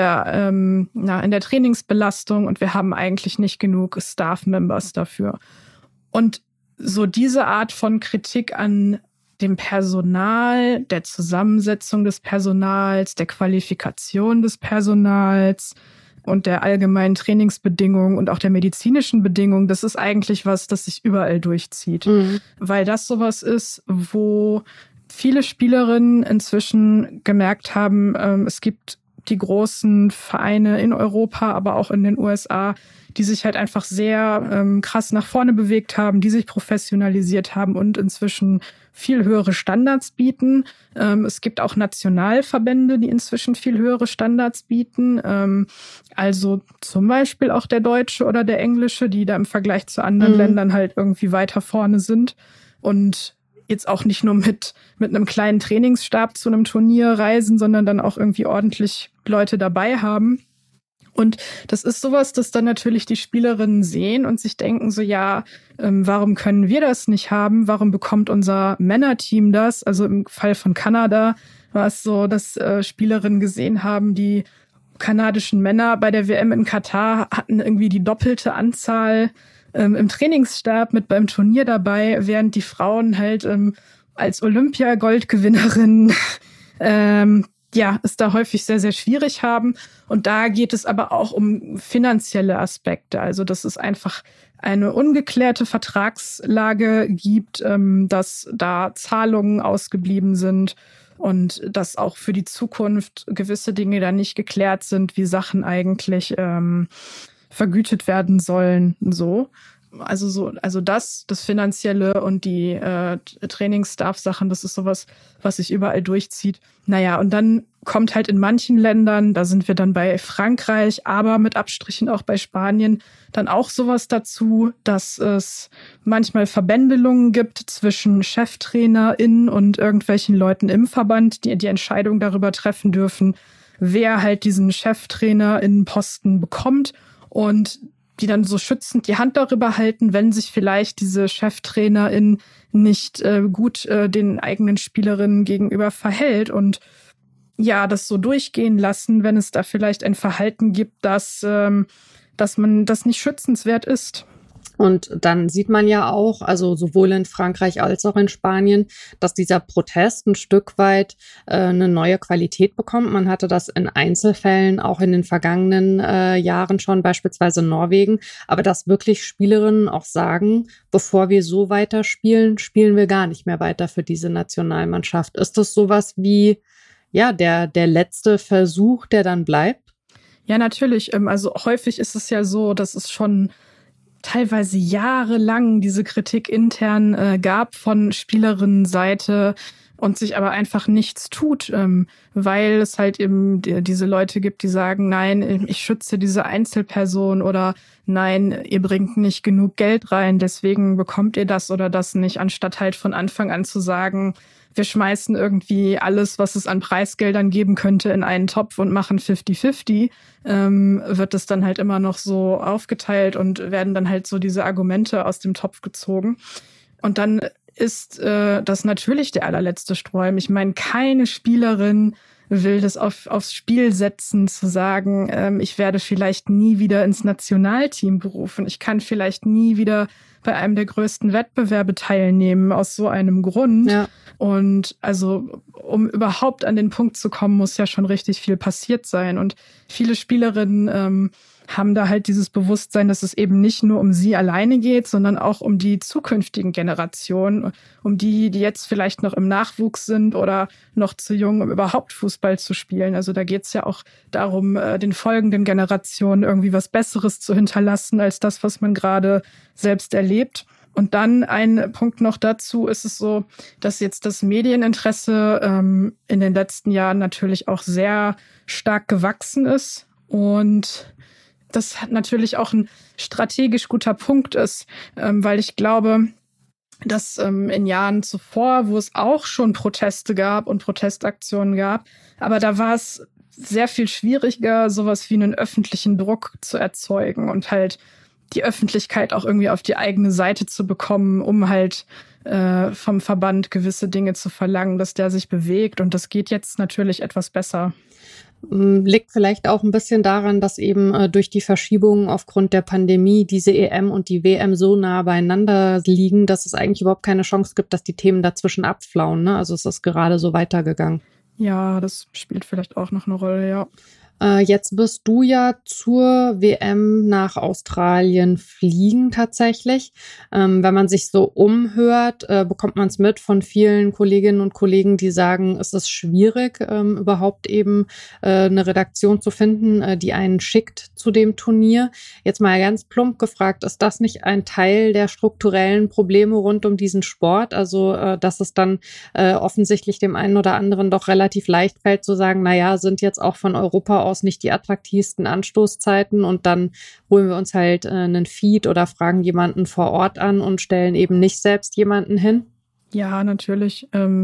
der Trainingsbelastung und wir haben eigentlich nicht genug Staff-Members dafür. Und so diese Art von Kritik an dem Personal, der Zusammensetzung des Personals, der Qualifikation des Personals und der allgemeinen Trainingsbedingungen und auch der medizinischen Bedingungen, das ist eigentlich was, das sich überall durchzieht. Weil das sowas ist, wo viele Spielerinnen inzwischen gemerkt haben, es gibt die großen Vereine in Europa, aber auch in den USA, die sich halt einfach sehr krass nach vorne bewegt haben, die sich professionalisiert haben und inzwischen viel höhere Standards bieten. Es gibt auch Nationalverbände, die inzwischen viel höhere Standards bieten. Also zum Beispiel auch der deutsche oder der englische, die da im Vergleich zu anderen Ländern halt irgendwie weiter vorne sind. Und jetzt auch nicht nur mit einem kleinen Trainingsstab zu einem Turnier reisen, sondern dann auch irgendwie ordentlich Leute dabei haben. Und das ist sowas, das dann natürlich die Spielerinnen sehen und sich denken so, ja, warum können wir das nicht haben? Warum bekommt unser Männerteam das? Also im Fall von Kanada war es so, dass Spielerinnen gesehen haben, die kanadischen Männer bei der WM in Katar hatten irgendwie die doppelte Anzahl im Trainingsstab mit beim Turnier dabei, während die Frauen halt als Olympia-Goldgewinnerin es da häufig sehr, sehr schwierig haben. Und da geht es aber auch um finanzielle Aspekte. Also dass es einfach eine ungeklärte Vertragslage gibt, dass da Zahlungen ausgeblieben sind und dass auch für die Zukunft gewisse Dinge da nicht geklärt sind, wie Sachen eigentlich vergütet werden sollen. Also das Finanzielle und die Trainingsstaff-Sachen, das ist sowas, was sich überall durchzieht. Naja, und dann kommt halt in manchen Ländern, da sind wir dann bei Frankreich, aber mit Abstrichen auch bei Spanien, dann auch sowas dazu, dass es manchmal Verbändelungen gibt zwischen CheftrainerInnen und irgendwelchen Leuten im Verband, die Entscheidung darüber treffen dürfen, wer halt diesen CheftrainerInnen-Posten bekommt und die dann so schützend die Hand darüber halten, wenn sich vielleicht diese Cheftrainerin nicht gut den eigenen Spielerinnen gegenüber verhält und ja, das so durchgehen lassen, wenn es da vielleicht ein Verhalten gibt, dass man das nicht schützenswert ist. Und dann sieht man ja auch, also sowohl in Frankreich als auch in Spanien, dass dieser Protest ein Stück weit eine neue Qualität bekommt. Man hatte das in Einzelfällen auch in den vergangenen Jahren schon, beispielsweise in Norwegen, aber dass wirklich Spielerinnen auch sagen, bevor wir so weiter spielen, spielen wir gar nicht mehr weiter für diese Nationalmannschaft. Ist das sowas wie der letzte Versuch, der dann bleibt? Ja, natürlich. Also häufig ist es ja so, dass es schon teilweise jahrelang diese Kritik intern gab von Spielerinnenseite und sich aber einfach nichts tut, weil es halt eben diese Leute gibt, die sagen, nein, ich schütze diese Einzelperson oder nein, ihr bringt nicht genug Geld rein, deswegen bekommt ihr das oder das nicht, anstatt halt von Anfang an zu sagen, wir schmeißen irgendwie alles, was es an Preisgeldern geben könnte, in einen Topf und machen 50-50, wird es dann halt immer noch so aufgeteilt und werden dann halt so diese Argumente aus dem Topf gezogen. Und dann ist das natürlich der allerletzte Strohhalm. Ich meine, keine Spielerin will das aufs Spiel setzen, zu sagen, ich werde vielleicht nie wieder ins Nationalteam berufen. Ich kann vielleicht nie wieder bei einem der größten Wettbewerbe teilnehmen, aus so einem Grund. Ja. Und also, um überhaupt an den Punkt zu kommen, muss ja schon richtig viel passiert sein. Und viele Spielerinnen haben da halt dieses Bewusstsein, dass es eben nicht nur um sie alleine geht, sondern auch um die zukünftigen Generationen, um die jetzt vielleicht noch im Nachwuchs sind oder noch zu jung, um überhaupt Fußball zu spielen. Also da geht es ja auch darum, den folgenden Generationen irgendwie was Besseres zu hinterlassen, als das, was man gerade selbst erlebt. Und dann ein Punkt noch dazu ist es so, dass jetzt das Medieninteresse in den letzten Jahren natürlich auch sehr stark gewachsen ist und das natürlich auch ein strategisch guter Punkt ist, weil ich glaube, dass in Jahren zuvor, wo es auch schon Proteste gab und Protestaktionen gab, aber da war es sehr viel schwieriger, sowas wie einen öffentlichen Druck zu erzeugen und halt die Öffentlichkeit auch irgendwie auf die eigene Seite zu bekommen, um halt vom Verband gewisse Dinge zu verlangen, dass der sich bewegt. Und das geht jetzt natürlich etwas besser. Liegt vielleicht auch ein bisschen daran, dass eben durch die Verschiebungen aufgrund der Pandemie diese EM und die WM so nah beieinander liegen, dass es eigentlich überhaupt keine Chance gibt, dass die Themen dazwischen abflauen, ne? Also es ist gerade so weitergegangen. Ja, das spielt vielleicht auch noch eine Rolle, ja. Jetzt wirst du ja zur WM nach Australien fliegen tatsächlich. Wenn man sich so umhört, bekommt man es mit von vielen Kolleginnen und Kollegen, die sagen, es ist schwierig, überhaupt eben eine Redaktion zu finden, die einen schickt zu dem Turnier. Jetzt mal ganz plump gefragt, ist das nicht ein Teil der strukturellen Probleme rund um diesen Sport? Also, dass es dann offensichtlich dem einen oder anderen doch relativ leicht fällt zu sagen, naja, sind jetzt auch von Europa aus nicht die attraktivsten Anstoßzeiten und dann holen wir uns halt einen Feed oder fragen jemanden vor Ort an und stellen eben nicht selbst jemanden hin? Ja, natürlich.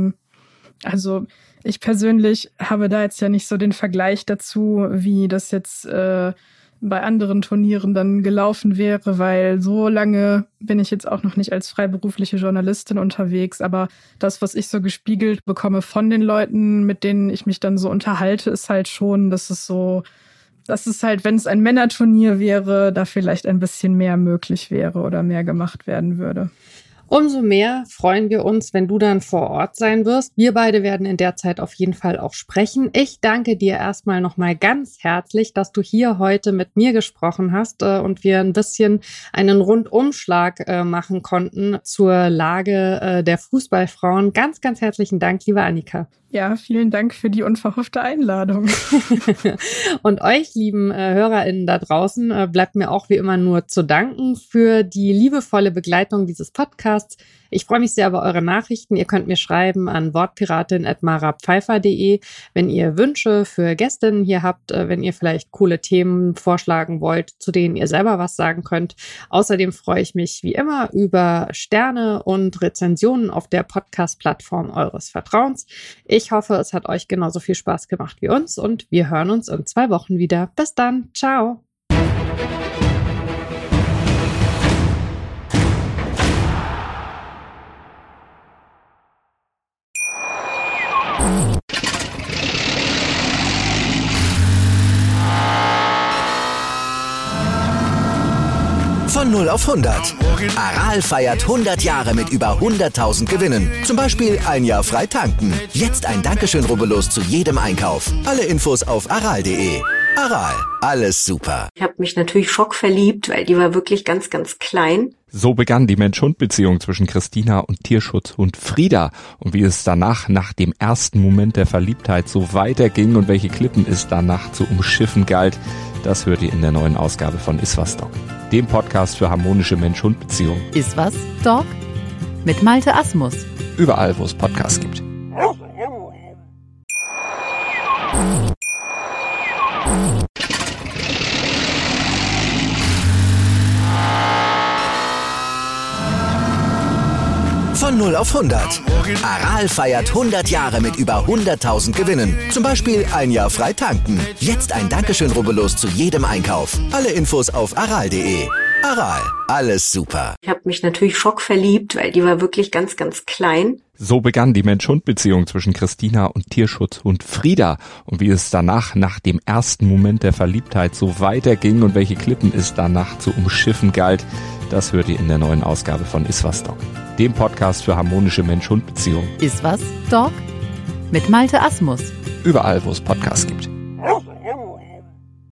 Also ich persönlich habe da jetzt ja nicht so den Vergleich dazu, wie das jetzt bei anderen Turnieren dann gelaufen wäre, weil so lange bin ich jetzt auch noch nicht als freiberufliche Journalistin unterwegs. Aber das, was ich so gespiegelt bekomme von den Leuten, mit denen ich mich dann so unterhalte, ist halt schon, dass es halt, wenn es ein Männerturnier wäre, da vielleicht ein bisschen mehr möglich wäre oder mehr gemacht werden würde. Umso mehr freuen wir uns, wenn du dann vor Ort sein wirst. Wir beide werden in der Zeit auf jeden Fall auch sprechen. Ich danke dir erstmal nochmal ganz herzlich, dass du hier heute mit mir gesprochen hast und wir ein bisschen einen Rundumschlag machen konnten zur Lage der Fußballfrauen. Ganz, ganz herzlichen Dank, liebe Annika. Ja, vielen Dank für die unverhoffte Einladung. Und euch, lieben HörerInnen da draußen, bleibt mir auch wie immer nur zu danken für die liebevolle Begleitung dieses Podcasts. Ich freue mich sehr über eure Nachrichten. Ihr könnt mir schreiben an wortpiratin@marapfeifer.de, wenn ihr Wünsche für Gästinnen hier habt, wenn ihr vielleicht coole Themen vorschlagen wollt, zu denen ihr selber was sagen könnt. Außerdem freue ich mich wie immer über Sterne und Rezensionen auf der Podcast-Plattform eures Vertrauens. Ich hoffe, es hat euch genauso viel Spaß gemacht wie uns und wir hören uns in 2 Wochen wieder. Bis dann. Ciao. Von 0 auf 100. Aral feiert 100 Jahre mit über 100.000 Gewinnen. Zum Beispiel ein Jahr frei tanken. Jetzt ein Dankeschön, rubbellos zu jedem Einkauf. Alle Infos auf aral.de. Aral, alles super. Ich habe mich natürlich schockverliebt, weil die war wirklich ganz, ganz klein. So begann die Mensch-Hund-Beziehung zwischen Christina und Tierschutzhund Frieda. Und wie es danach, nach dem ersten Moment der Verliebtheit, so weiterging und welche Klippen es danach zu umschiffen galt, das hört ihr in der neuen Ausgabe von Iswas Dog, dem Podcast für harmonische Mensch-Hund-Beziehungen. Iswas Dog mit Malte Asmus. Überall, wo es Podcasts gibt. Von 0 auf 100. Aral feiert 100 Jahre mit über 100.000 Gewinnen. Zum Beispiel ein Jahr frei tanken. Jetzt ein Dankeschön, rubbellos zu jedem Einkauf. Alle Infos auf aral.de. Aral, alles super. Ich habe mich natürlich schockverliebt, weil die war wirklich ganz, ganz klein. So begann die Mensch-Hund-Beziehung zwischen Christina und Tierschutzhund Frieda. Und wie es danach, nach dem ersten Moment der Verliebtheit, so weiterging und welche Klippen es danach zu umschiffen galt, das hört ihr in der neuen Ausgabe von Iswas Dog, dem Podcast für harmonische Mensch-Hund-Beziehungen. Iswas Dog mit Malte Asmus. Überall, wo es Podcasts gibt.